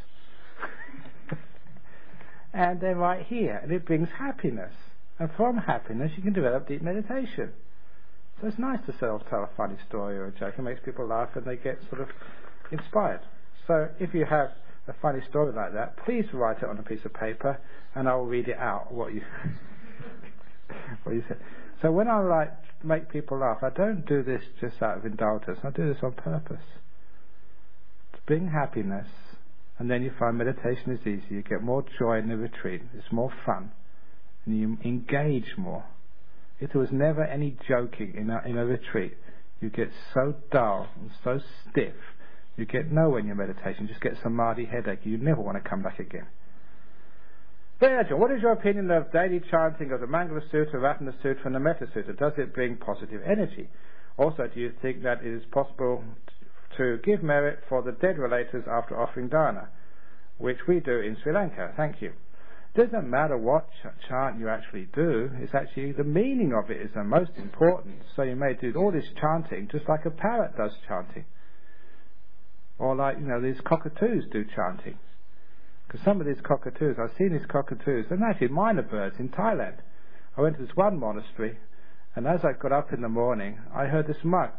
And they're right here, and it brings happiness. And from happiness you can develop deep meditation. So it's nice to tell a funny story or a joke. It makes people laugh and they get sort of inspired. So if you have a funny story like that, please write it on a piece of paper and I'll read it out what you what you said. So when I make people laugh, I don't do this just out of indulgence. I do this on purpose. To bring happiness, and then you find meditation is easy. You get more joy in the retreat. It's more fun. And you engage more. If there was never any joking in a retreat, you get so dull and so stiff, you get nowhere in your meditation, just get samadhi headache, you never want to come back again. But what is your opinion of daily chanting of the Mangala Sutta, Ratana Sutta and the Metta Sutta? Does it bring positive energy? Also, do you think that it is possible to give merit for the dead relators after offering dana, which we do in Sri Lanka? Thank you. It doesn't matter what chant you actually do, it's actually the meaning of it is the most important. So you may do all this chanting just like a parrot does chanting. Or like, these cockatoos do chanting. Because some of these cockatoos, I've seen these cockatoos, they're actually minor birds in Thailand. I went to this one monastery, and as I got up in the morning, I heard this monk.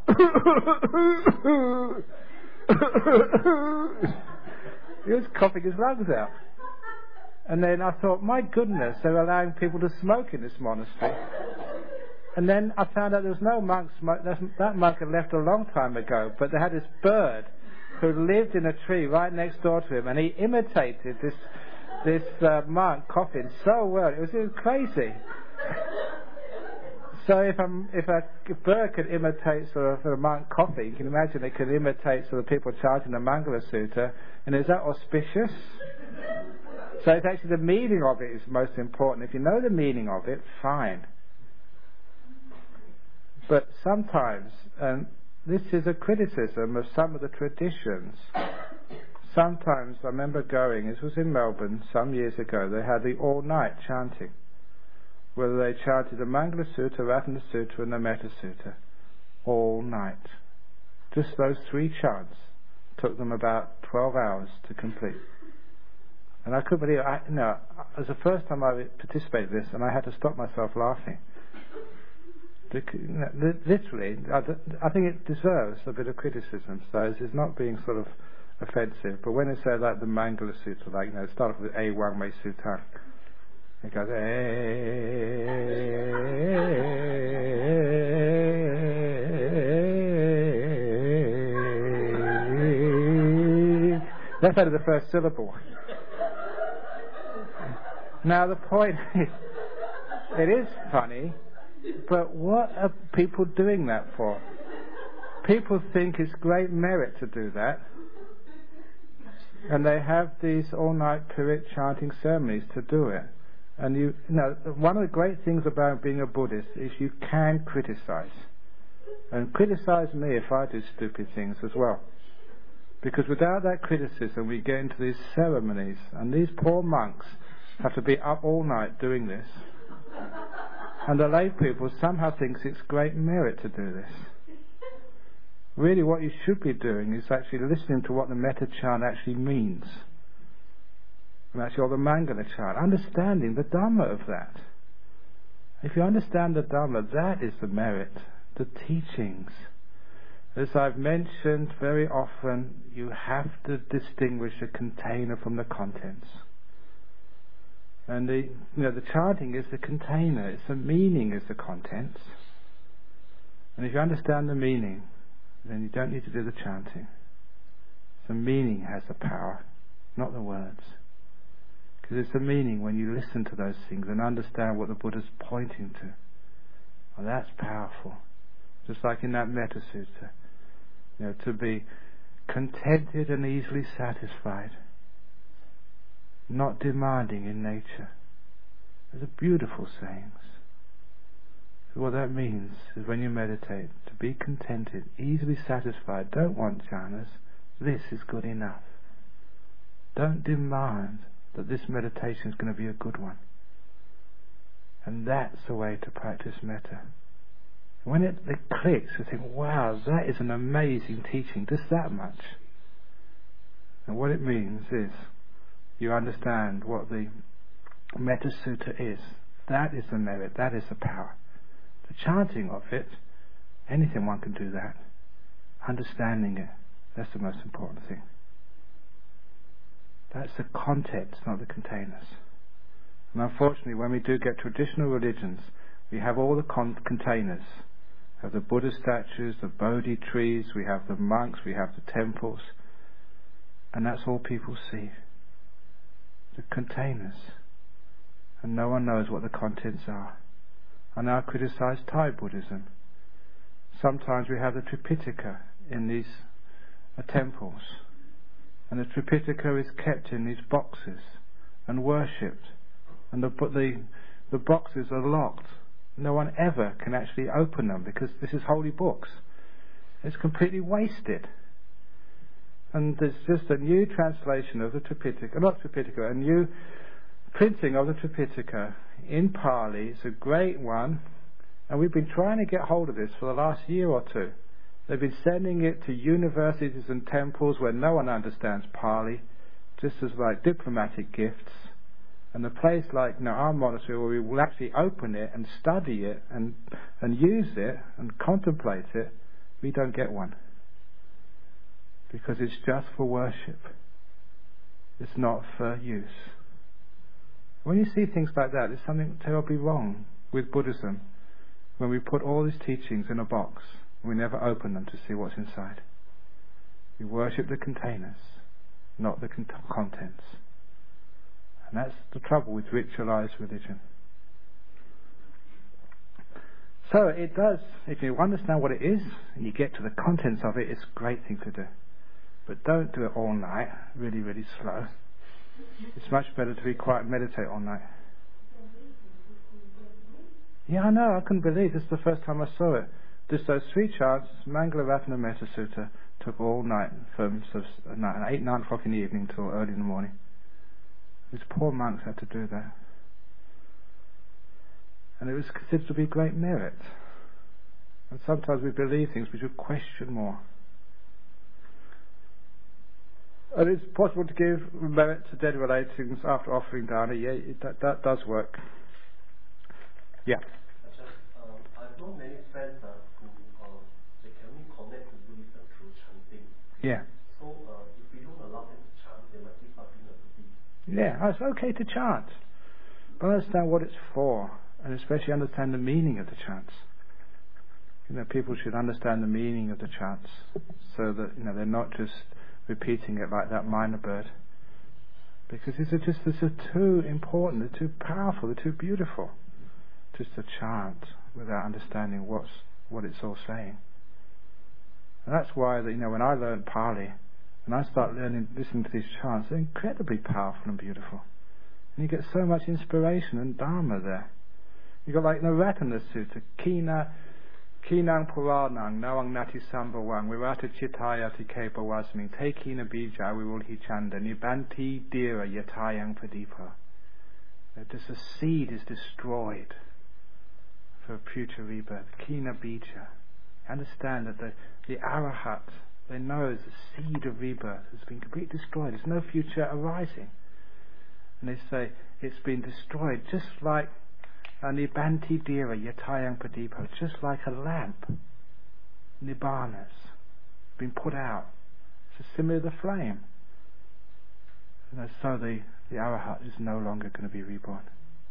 He was coughing his lungs out. And then I thought, my goodness, they're allowing people to smoke in this monastery. And then I found out there was no monk smoke. That monk had left a long time ago, but they had this bird who lived in a tree right next door to him, and he imitated this monk coughing so well. It was crazy. So if a bird could imitate sort of a monk coughing, you can imagine it could imitate sort of people chanting the Mangala Sutta. And is that auspicious? So it's actually the meaning of it is most important. If you know the meaning of it, fine. But sometimes, and this is a criticism of some of the traditions, sometimes I remember going, this was in Melbourne some years ago, they had the all-night chanting, where they chanted the Mangala Sutta, Ratana Sutta and the Metta Sutta all night. Just those three chants took them about 12 hours to complete. And I couldn't believe it. It was the first time I participated in this, and I had to stop myself laughing. Literally, I think it deserves a bit of criticism. So it's not being sort of offensive. But when it says like the Mangala Sutta, like it starts with A Wangme Sutta, it goes that's out of the first syllable. Now the point is, it is funny, but what are people doing that for? People think it's great merit to do that. And they have these all-night period chanting ceremonies to do it. And you know, one of the great things about being a Buddhist is you can criticize. And criticize me if I do stupid things as well. Because without that criticism we get into these ceremonies, and these poor monks have to be up all night doing this. And the lay people somehow thinks it's great merit to do this. Really what you should be doing is actually listening to what the metta chant actually means. And actually, or the Mangala chant, understanding the Dhamma of that. If you understand the Dhamma, that is the merit, the teachings. As I've mentioned very often, you have to distinguish the container from the contents. And the chanting is the container, it's the meaning is the contents. And if you understand the meaning, then you don't need to do the chanting. The meaning has the power, not the words. Because it's the meaning when you listen to those things and understand what the Buddha's pointing to. Well, that's powerful. Just like in that Metta Sutta. To be contented and easily satisfied. Not demanding in nature. Those are beautiful sayings. So what that means is when you meditate, to be contented, easily satisfied, don't want jhanas, this is good enough. Don't demand that this meditation is going to be a good one. And that's the way to practice metta. When it clicks, you think, wow, that is an amazing teaching, just that much. And what it means is, you understand what the Metta Sutta is. That is the merit, that is the power. The chanting of it, anything one can do that. Understanding it, that's the most important thing. That's the contents, not the containers. And unfortunately, when we do get traditional religions, we have all the containers. We have the Buddha statues, the Bodhi trees, we have the monks, we have the temples. And that's all people see. The containers. And no one knows what the contents are. I now criticize Thai Buddhism. Sometimes we have the Tripitaka in these temples. And the Tripitaka is kept in these boxes and worshipped. And the boxes are locked. No one ever can actually open them because this is holy books. It's completely wasted. And there's just a new translation of the Tripitaka, not Tripitaka, a new printing of the Tripitaka in Pali. It's a great one. And we've been trying to get hold of this for the last year or two. They've been sending it to universities and temples where no one understands Pali, just as like diplomatic gifts. And a place like our monastery where we will actually open it and study it and use it and contemplate it, we don't get one. Because it's just for worship. It's not for use. When you see things like that, there's something terribly wrong with Buddhism. When we put all these teachings in a box, we never open them to see what's inside. We worship the containers, not the contents. And that's the trouble with ritualized religion. So it does, if you understand what it is, and you get to the contents of it, it's a great thing to do. But don't do it all night, really, really slow. It's much better to be quiet and meditate all night. Yeah, I know, I couldn't believe this is the first time I saw it. Just those 3 chants, Mangala Ratana Metta Sutta, took all night, from 8, 9 o'clock in the evening till early in the morning. These poor monks had to do that. And it was considered to be great merit. And sometimes we believe things we should question more. And it's possible to give merit to dead relations after offering dana. Yeah, that does work. Yeah. I've known many friends who they can only connect to Buddhism through chanting. Yeah. So if we don't allow them to chant, they might give up being a Buddhist. Yeah, it's okay to chant. But understand what it's for, and especially understand the meaning of the chants. People should understand the meaning of the chants, so that they're not just repeating it like that minor bird. Because these are too important, they're too powerful, they're too beautiful, just to chant without understanding what it's all saying. And that's why when I learned Pali, And I start listening to these chants. They're incredibly powerful and beautiful. And you get so much inspiration and dharma there. You got like Naratana Sutta, Kinang Puranang, Nawang Nati Sambawang, Virata Chitayati Kepa Wasming, Tekina Bija, Virulhi Chanda, Nibanti Dira Yatayang Padipa. That just a seed is destroyed for future rebirth. Kina Bija. Understand that the Arahat, they know the seed of rebirth has been completely destroyed. There's no future arising. And they say it's been destroyed just like Nibanti Dira Yatayang Padipa, just like a lamp. Nibbana's been put out. It's similar to the flame. And so the Arahat is no longer going to be reborn.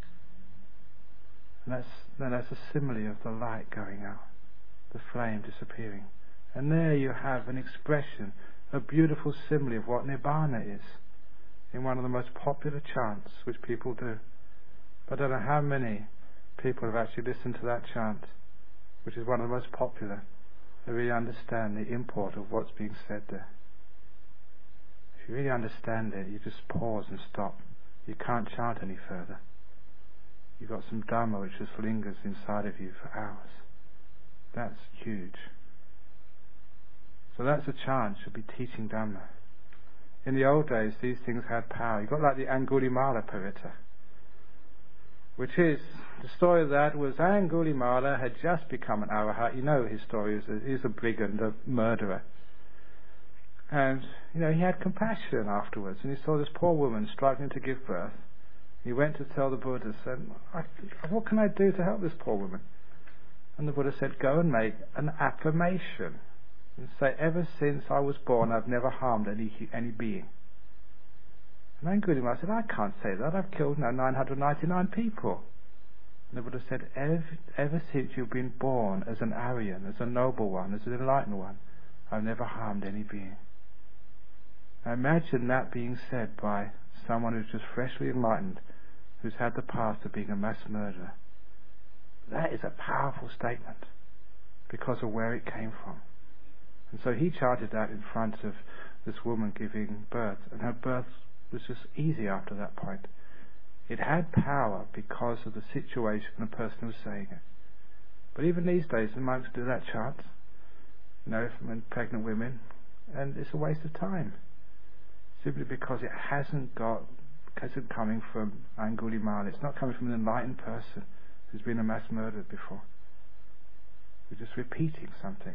And that's a simile of the light going out, the flame disappearing. And there you have an expression, a beautiful simile of what Nibbana is, in one of the most popular chants which people do. But I don't know how many people have actually listened to that chant, which is one of the most popular, and really understand the import of what's being said there. If you really understand it, you just pause and stop. You can't chant any further. You've got some Dhamma which just lingers inside of you for hours. That's huge. So that's a chant, should be teaching Dhamma. In the old days, these things had power. You've got like the Angulimala Paritta, which is, the story of that was Angulimala had just become an Arahat. You know his story, he's a brigand, a murderer. And, he had compassion afterwards, and he saw this poor woman struggling to give birth. He went to tell the Buddha, said, what can I do to help this poor woman? And the Buddha said, go and make an affirmation and say, ever since I was born I've never harmed any being. And Angulimala said, I can't say that, I've killed 999 people. And the Buddha said, ever since you've been born as an Aryan, as a noble one, as an enlightened one, I've never harmed any being. Now imagine that being said by someone who's just freshly enlightened, who's had the past of being a mass murderer. That is a powerful statement because of where it came from. And so he chanted that in front of this woman giving birth, and her birth was just easy after that point. It had power because of the situation and the person who was saying it. But even these days the monks do that chant, when pregnant women, and it's a waste of time. Simply because it hasn't coming from Angulimala. It's not coming from an enlightened person who's been a mass murderer before. We're just repeating something.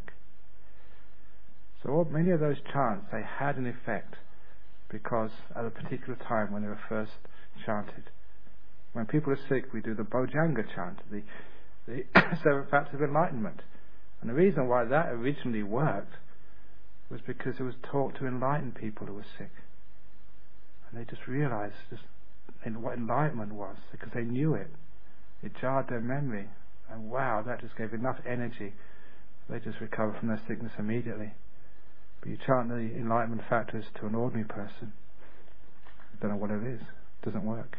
So many of those chants, they had an effect because at a particular time when they were first chanted. When people are sick, we do the Bojjhanga chant, the 7 factors of enlightenment. And the reason why that originally worked was because it was taught to enlighten people who were sick. And they just realized what enlightenment was, because they knew it. It jarred their memory. And wow, that just gave enough energy. They just recovered from their sickness immediately. But you chant the enlightenment factors to an ordinary person, I don't know what it is. It doesn't work.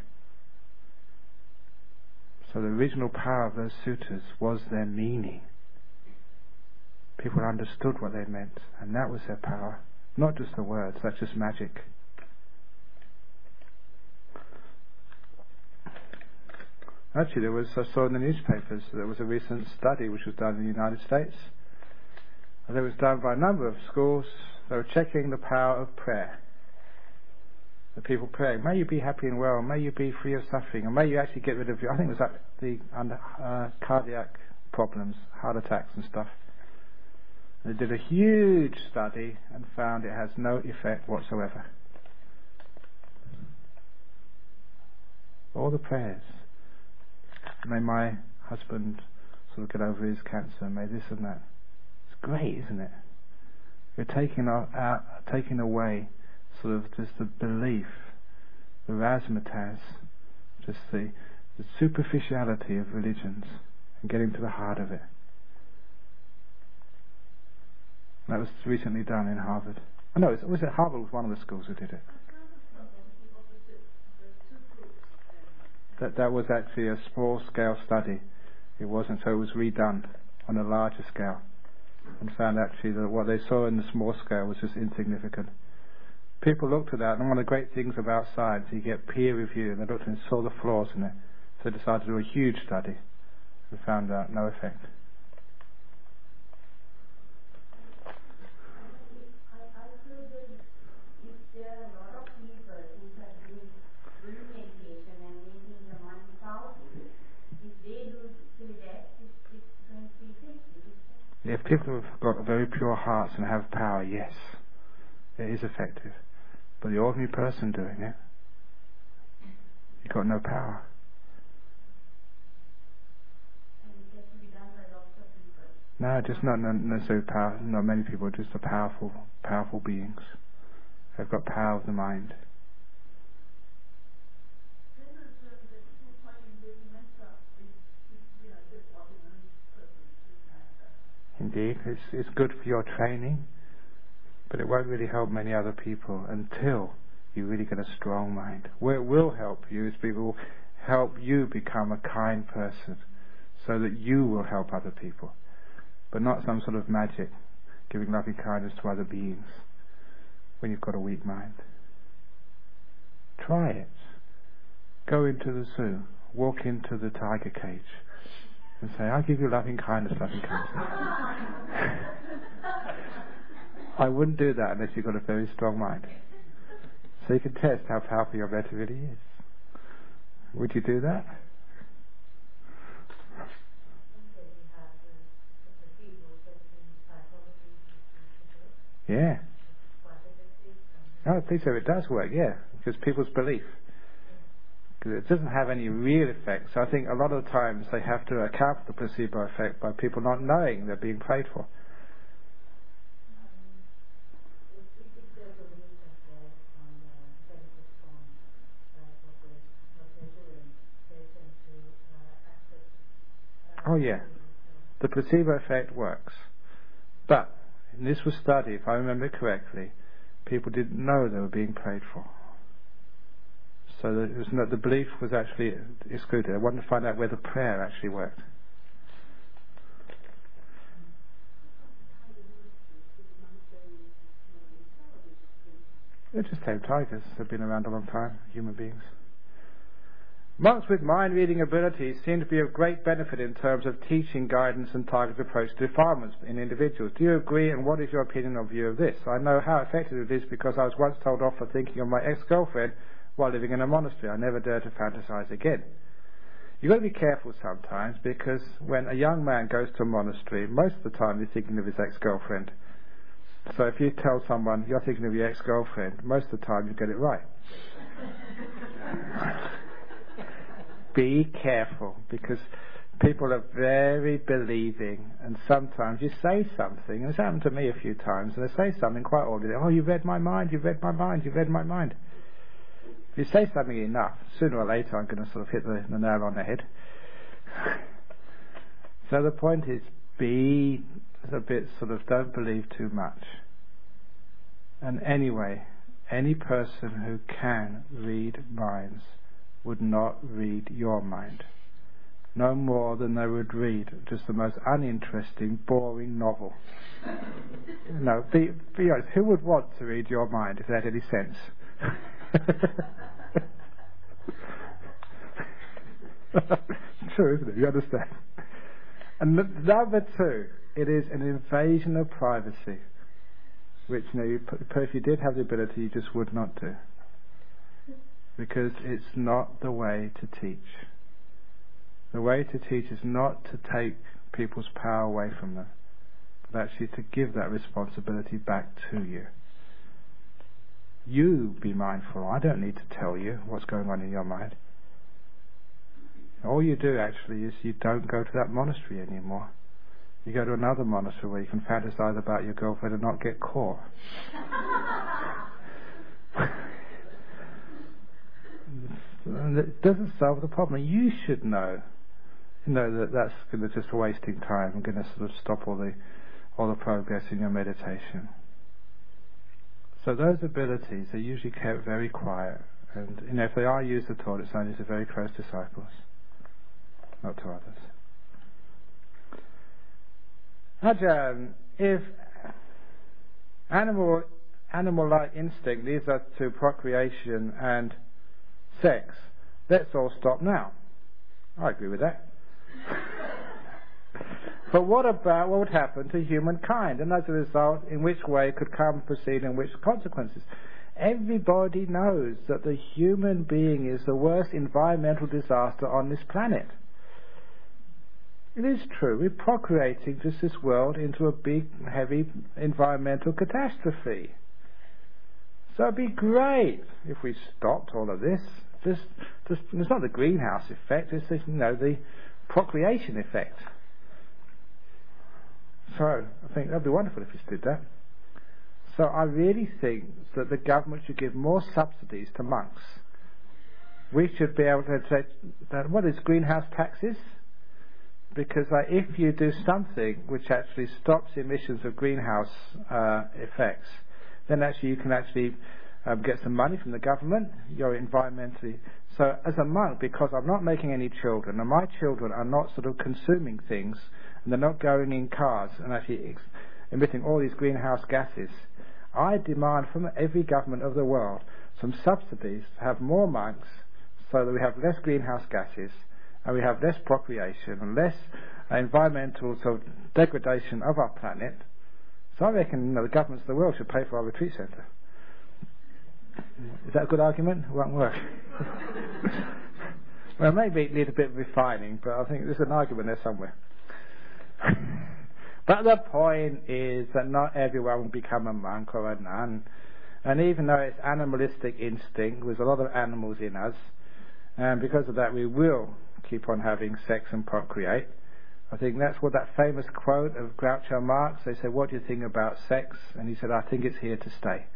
So the original power of those suttas was their meaning. People understood what they meant, and that was their power. Not just the words, that's just magic. Actually, I saw in the newspapers, there was a recent study which was done in the United States. And it was done by a number of schools. They were checking the power of prayer. The people praying, may you be happy and well, may you be free of suffering, and may you actually get rid of I think it was the cardiac problems, heart attacks and stuff. They did a huge study and found it has no effect whatsoever. All the prayers. May my husband sort of get over his cancer, may this and that. It's great, isn't it? We're taking away sort of just the belief, the razzmatazz, just the superficiality of religions, and getting to the heart of it. That was recently done in Harvard. Oh no, was it Harvard was one of the schools who did it. That was actually a small scale study. It wasn't, so it was redone on a larger scale, and found actually that what they saw in the small scale was just insignificant. people looked at that, and one of the great things about science, you get peer review, and they looked and saw the flaws in it. So they decided to do a huge study and found out no effect. If people have got very pure hearts and have power, yes, it is effective. But the ordinary person doing it, you've got no power. No, just not necessarily power. Not many people, just the powerful beings. They've got power of the mind. Indeed, it's good for your training, but it won't really help many other people until you really get a strong mind. Where it will help you is people will help you become a kind person so that you will help other people, but not some sort of magic giving loving kindness to other beings when you've got a weak mind. Try it. Go into the zoo, walk into the tiger cage and say, "I'll give you loving kindness, loving kindness." I wouldn't do that unless you've got a very strong mind. So you can test how powerful your metta really is. Would you do that? Yeah. Oh, placebo, it does work, yeah, because people's belief. Because it doesn't have any real effect. So I think a lot of the times they have to account for the placebo effect by people not knowing they're being prayed for. Oh yeah, the placebo effect works. But, and this was studied, if I remember correctly, people didn't know they were being prayed for. So the belief was actually excluded. I wanted to find out where the prayer actually worked. They're just tame tigers. They've been around a long time, human beings. Monks with mind-reading abilities seem to be of great benefit in terms of teaching, guidance and targeted approach to defilements in individuals. Do you agree, and what is your opinion or view of this? I know how effective it is because I was once told off for thinking of my ex-girlfriend while living in a monastery. I never dare to fantasize again. You've got to be careful sometimes, because when a young man goes to a monastery, most of the time he's thinking of his ex-girlfriend. So if you tell someone you're thinking of your ex-girlfriend, most of the time you get it right. Be careful, because people are very believing, and sometimes you say something, and it's happened to me a few times, and they say something quite ordinary. "Oh, you've read my mind, you've read my mind, you've read my mind." If you say something enough, sooner or later I'm going to sort of hit the nail on the head. So the point is, be a bit sort of, don't believe too much. And anyway, any person who can read minds would not read your mind. No more than they would read just the most uninteresting, boring novel. No, be honest, who would want to read your mind if it had any sense? True, isn't it? You understand? And number two, it is an invasion of privacy, which if you did have the ability, you just would not do. Because it's not the way to teach. The way to teach is not to take people's power away from them, but actually to give that responsibility back to you. You be mindful. I don't need to tell you what's going on in your mind. All you do actually is you don't go to that monastery anymore. You go to another monastery where you can fantasize about your girlfriend and not get caught. It doesn't solve the problem. You should know that that's going to just wasting time and going to sort of stop all the progress in your meditation. So those abilities are usually kept very quiet, and if they are used at all, it's only to very close disciples, not to others. Ajahn, if animal animal-like instinct leads us to procreation and sex. Let's all stop now. I agree with that. But what about what would happen to humankind? And as a result, in which way could come, proceed, and which consequences? Everybody knows that the human being is the worst environmental disaster on this planet. It is true, we're procreating just this world into a big, heavy environmental catastrophe. So it'd be great if we stopped all of this. Just it's not the greenhouse effect, it's just, the procreation effect. So I think that'd be wonderful if we did that. So I really think that the government should give more subsidies to monks. We should be able to say, what is greenhouse taxes? Because if you do something which actually stops emissions of greenhouse effects, then actually you can actually get some money from the government. You're environmentally. So as a monk, because I'm not making any children, and my children are not sort of consuming things, and they're not going in cars and actually emitting all these greenhouse gases, I demand from every government of the world some subsidies to have more monks so that we have less greenhouse gases and we have less procreation and less environmental sort of degradation of our planet. So I reckon the governments of the world should pay for our retreat centre. Is that a good argument? It won't work. Well, maybe it needs a bit of refining, but I think there's an argument there somewhere. But the point is that not everyone will become a monk or a nun. And even though it's animalistic instinct, there's a lot of animals in us, and because of that we will keep on having sex and procreate. I think that's what that famous quote of Groucho Marx, they said, what do you think about sex? And he said, I think it's here to stay.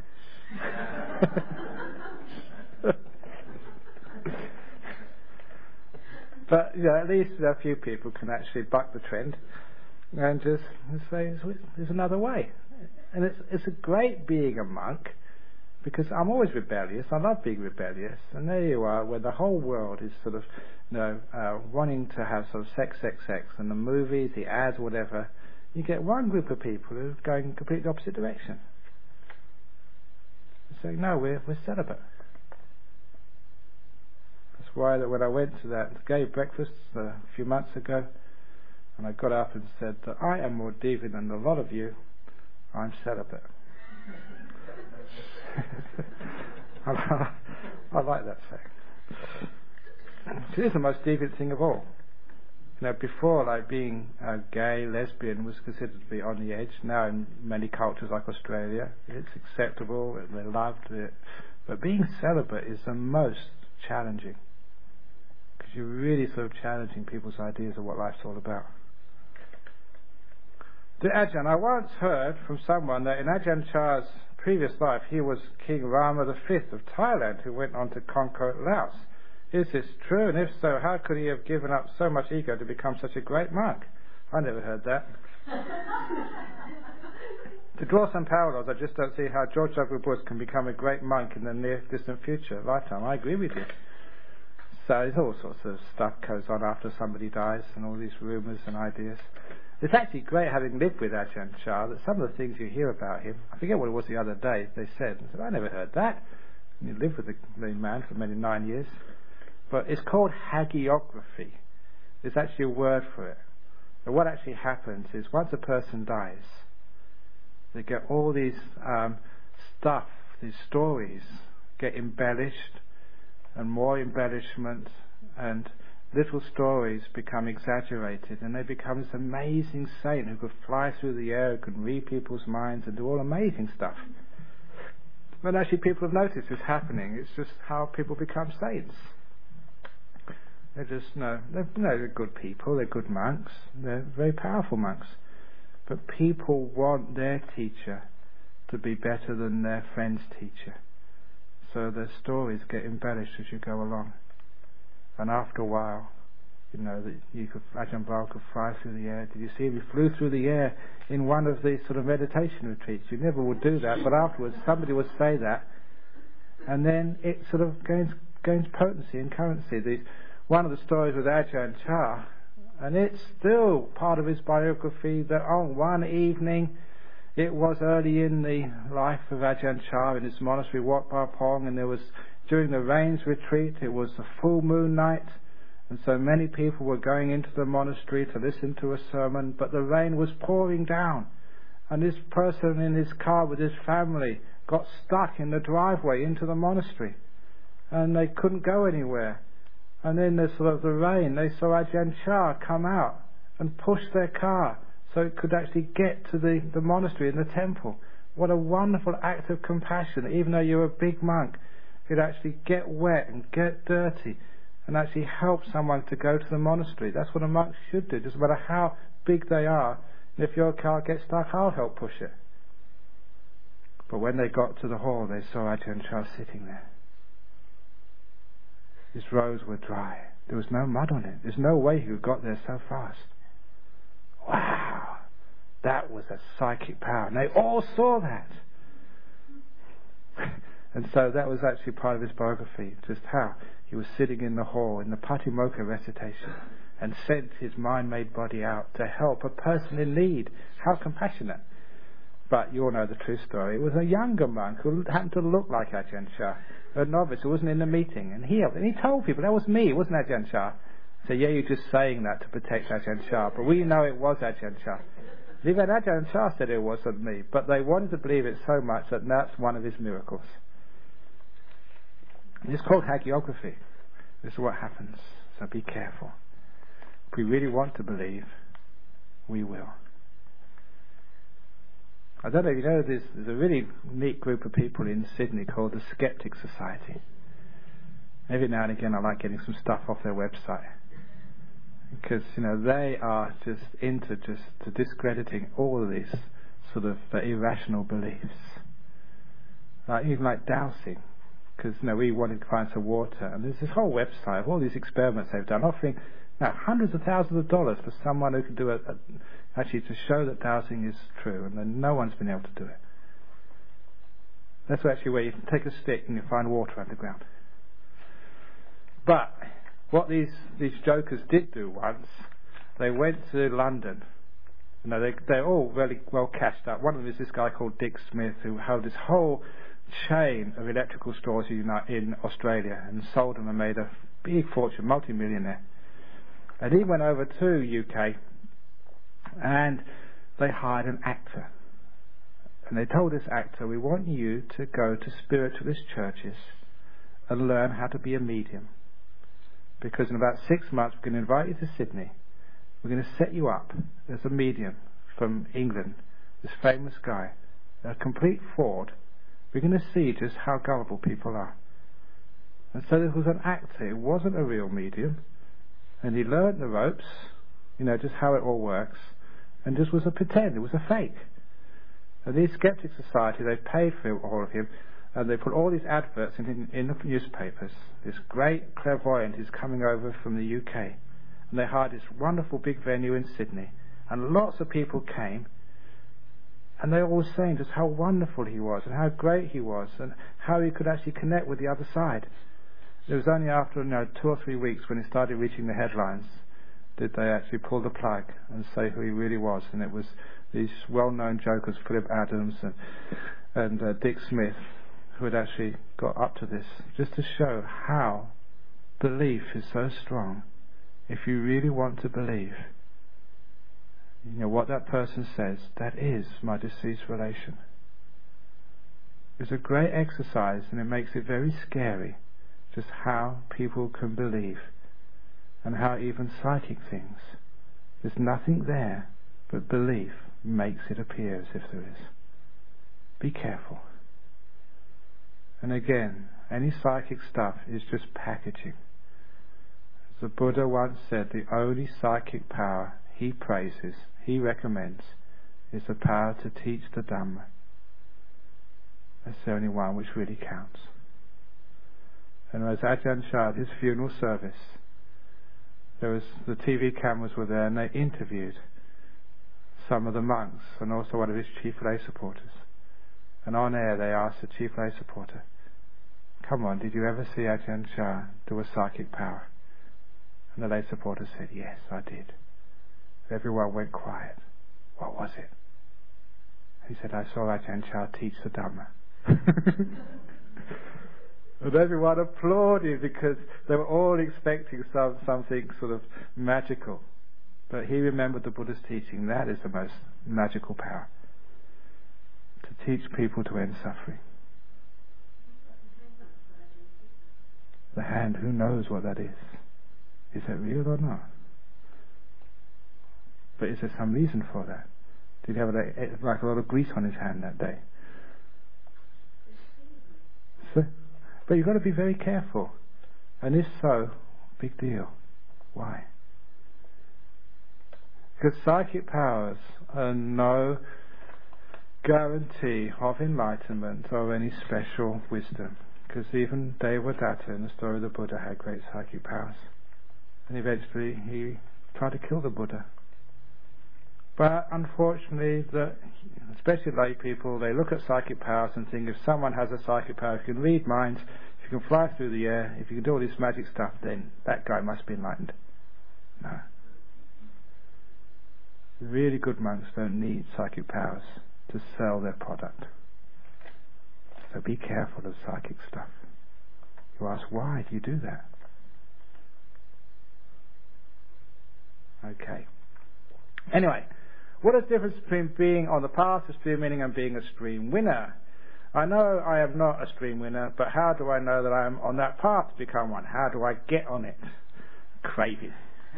But at least a few people can actually buck the trend and just say there's another way. And it's a great being a monk, because I'm always rebellious. I love being rebellious. And there you are, where the whole world is sort of wanting to have sort of sex, and the movies, the ads, whatever. You get one group of people who are going in completely opposite direction. Saying, no, we're celibate. That's why that when I went to that gay breakfast a few months ago, and I got up and said that I am more deviant than a lot of you, I'm celibate. I like that saying. It is the most deviant thing of all. Before, being gay, lesbian was considered to be on the edge. Now in many cultures like Australia, it's acceptable and they're loved. But being celibate is the most challenging, because you're really sort of challenging people's ideas of what life's all about. The Ajahn, I once heard from someone that in Ajahn Chah's previous life he was King Rama V of Thailand, who went on to conquer Laos. Is this true? And if so, how could he have given up so much ego to become such a great monk? I never heard that. To draw some parallels, I just don't see how George W. Bush can become a great monk in the near distant future, lifetime. I agree with you. So there's all sorts of stuff goes on after somebody dies, and all these rumours and ideas. It's actually great, having lived with Ajahn Chah, that some of the things you hear about him, I forget what it was the other day, they said, I never heard that. And he lived with the man for many 9 years. But it's called hagiography. There's actually a word for it. And what actually happens is once a person dies, they get all these stuff, these stories get embellished, and more embellishment, and little stories become exaggerated, and they become this amazing saint who could fly through the air, who can read people's minds and do all amazing stuff. But actually people have noticed this happening. It's just how people become saints. They're just, they're good people, they're good monks, they're very powerful monks. But people want their teacher to be better than their friend's teacher. So their stories get embellished as you go along. And after a while, Ajahn Brahm could fly through the air. Did you see him? He flew through the air in one of these sort of meditation retreats. You never would do that, but afterwards somebody would say that, and then it sort of gains potency and currency. One of the stories with Ajahn Chah, and it's still part of his biography, that on one evening It was early in the life of Ajahn Chah in his monastery, Wat Pah Pong, and there was, during the rains retreat, it was a full moon night, and so many people were going into the monastery to listen to a sermon, but the rain was pouring down, and this person in his car with his family got stuck in the driveway into the monastery, and they couldn't go anywhere. And then the rain, they saw Ajahn Chah come out and push their car so it could actually get to the monastery and the temple. What a wonderful act of compassion. Even though you're a big monk, you'd actually get wet and get dirty and actually help someone to go to the monastery. That's what a monk should do. Doesn't matter how big they are. And if your car gets stuck, I'll help push it. But when they got to the hall, they saw Ajahn Chah sitting there. His robes were dry. There was no mud on it. There's no way he could have got there so fast. Wow! That was a psychic power. And they all saw that. And so that was actually part of his biography, just how he was sitting in the hall in the Patimokkha recitation and sent his mind-made body out to help a person in need. How compassionate. But you all know the true story. It was a younger monk who happened to look like Ajahn Chah, a novice who wasn't in the meeting, and he told people, that was me, it wasn't Ajahn Chah. So yeah, you're just saying that to protect Ajahn Chah, but we know it was Ajahn Chah. Even Ajahn Chah said it wasn't me, but they wanted to believe it so much that that's one of his miracles. It's called hagiography. This is what happens, so be careful. If we really want to believe, we will. I don't know if you know, there's a really neat group of people in Sydney called the Skeptic Society. Every now and again I like getting some stuff off their website. Because, they are just into to discrediting all of these sort of irrational beliefs. Even like dowsing. Because, we wanted to find some water. And there's this whole website of all these experiments they've done, offering hundreds of thousands of dollars for someone who can do actually to show that dowsing is true, and then no one's been able to do it. That's actually where you can take a stick and you find water underground. But what these jokers did do once, they went to London. They're all really well cashed up. One of them is this guy called Dick Smith, who held this whole chain of electrical stores in Australia and sold them and made a big fortune, multi-millionaire. And he went over to UK and they hired an actor. And they told this actor, we want you to go to spiritualist churches and learn how to be a medium. Because in about 6 months we're going to invite you to Sydney. We're going to set you up as a medium from England, this famous guy, a complete fraud. We're going to see just how gullible people are. And so this was an actor. It wasn't a real medium. And he learned the ropes, just how it all works, and just was a pretend, it was a fake. And these Skeptic Society, they paid for all of him, and they put all these adverts in the newspapers. This great clairvoyant is coming over from the UK. And they hired this wonderful big venue in Sydney, and lots of people came, and they all were saying just how wonderful he was, and how great he was, and how he could actually connect with the other side. It was only after 2 or 3 weeks when he started reaching the headlines did they actually pull the plug and say who he really was. And it was these well-known jokers, Philip Adams and Dick Smith, who had actually got up to this, just to show how belief is so strong. If you really want to believe, what that person says, that is my deceased relation. It's a great exercise, and it makes it very scary just how people can believe, and how even psychic things, there's nothing there, but belief makes it appear as if there is. Be careful. And again, any psychic stuff is just packaging. As the Buddha once said, the only psychic power he praises, he recommends, is the power to teach the Dhamma. That's the only one which really counts. And as Ajahn Chah, his funeral service, the TV cameras were there, and they interviewed some of the monks and also one of his chief lay supporters. And on air they asked the chief lay supporter, come on, did you ever see Ajahn Chah do a psychic power? And the lay supporter said, yes, I did. Everyone went quiet. What was it? He said, I saw Ajahn Chah teach the Dhamma. And everyone applauded because they were all expecting something sort of magical. But he remembered the Buddha's teaching. That is the most magical power. To teach people to end suffering. The hand, who knows what that is? Is it real or not? But is there some reason for that? Did he have like a lot of grease on his hand that day? So, but you've got to be very careful. And if so, big deal. Why? Because psychic powers are no guarantee of enlightenment or any special wisdom. Because even Devadatta in the story of the Buddha had great psychic powers. And eventually he tried to kill the Buddha. But unfortunately, especially lay people, they look at psychic powers and think if someone has a psychic power, if you can read minds, if you can fly through the air, if you can do all this magic stuff, then that guy must be enlightened. No. Really good monks don't need psychic powers to sell their product. So be careful of psychic stuff. You ask, why do you do that? Okay. Anyway, what is the difference between being on the path to stream winning and being a stream winner? I know I am not a stream winner, but how do I know that I am on that path to become one? How do I get on it? Craving.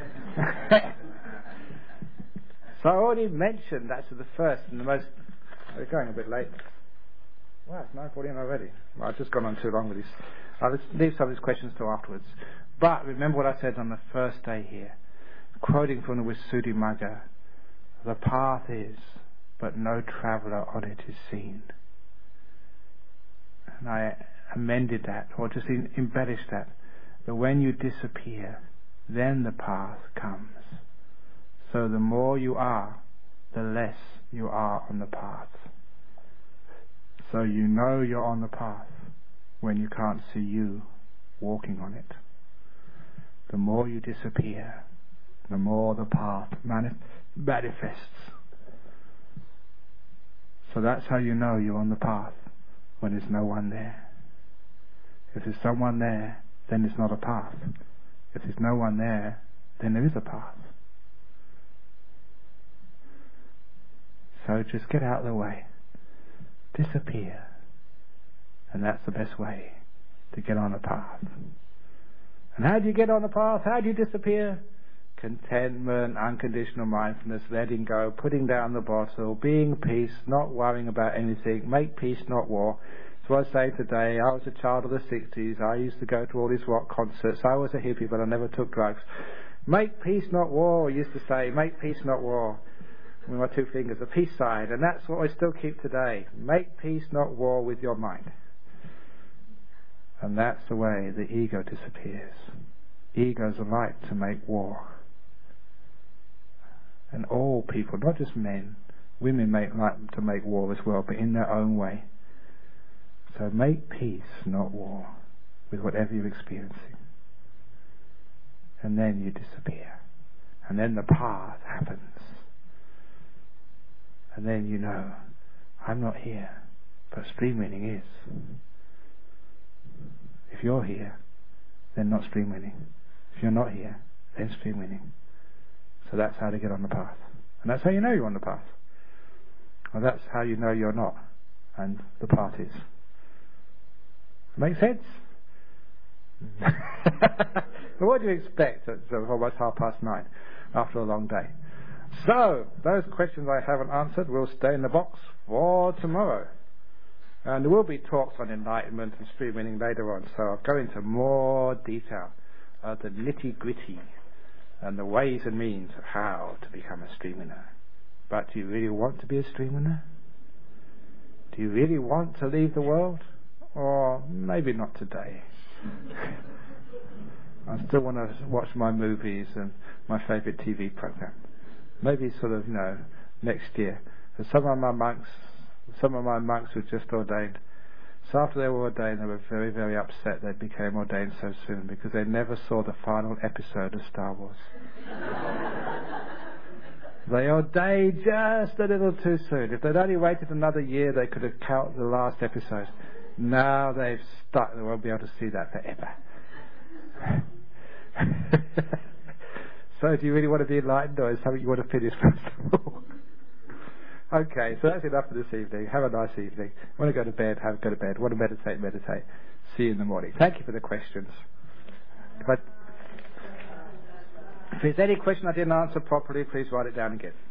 So I already mentioned that's the first and the most... We're going a bit late. Wow, it's 9:14 already. Well, I've just gone on too long with this. I'll just leave some of these questions till afterwards. But remember what I said on the first day here. Quoting from the Visuddhimagga, the path is, but no traveller on it is seen. And I amended that, or just embellished that when you disappear, then the path comes. So the more you are, the less you are on the path. So you know you're on the path when you can't see you walking on it. The more you disappear, the more the path manifests. So that's how you know you're on the path, when there's no one there. If there's someone there, then it's not a path. If there's no one there, then there is a path. So just get out of the way. Disappear. And that's the best way to get on a path. And how do you get on the path? How do you disappear? Contentment, unconditional mindfulness, letting go, putting down the bottle, being peace, not worrying about anything, make peace, not war. So I say today, I was a child of the 60s, I used to go to all these rock concerts, I was a hippie but I never took drugs. Make peace, not war, I used to say, make peace, not war. With my two fingers, the peace side, and that's what I still keep today. Make peace, not war with your mind. And that's the way the ego disappears. Egos are like to make war. And all people, not just men, women like to make war as well, but in their own way. So make peace, not war, with whatever you're experiencing. And then you disappear. And then the path happens. And then you know, I'm not here, but stream winning is. If you're here, then not stream winning. If you're not here, then stream winning. So that's how to get on the path. And that's how you know you're on the path. Well, that's how you know you're not, and the path is. Make sense? Well, what do you expect at almost 9:30 after a long day? So, those questions I haven't answered will stay in the box for tomorrow. And there will be talks on enlightenment and stream winning later on, so I'll go into more detail of the nitty-gritty and the ways and means of how to become a stream winner. But do you really want to be a stream winner? Do you really want to leave the world? Or maybe not today. I still want to watch my movies and my favourite TV program. Maybe sort of, next year. So some of my monks were just ordained. So after they were ordained, they were very, very upset they became ordained so soon because they never saw the final episode of Star Wars. They ordained just a little too soon. If they'd only waited another year, they could have counted the last episode. Now they've stuck. They won't be able to see that forever. So do you really want to be enlightened, or is something you want to finish first of all? Okay, so that's enough for this evening. Have a nice evening. Want to go to bed, go to bed. Want to meditate. See you in the morning. Thank you for the questions. If there's any question I didn't answer properly, please write it down again.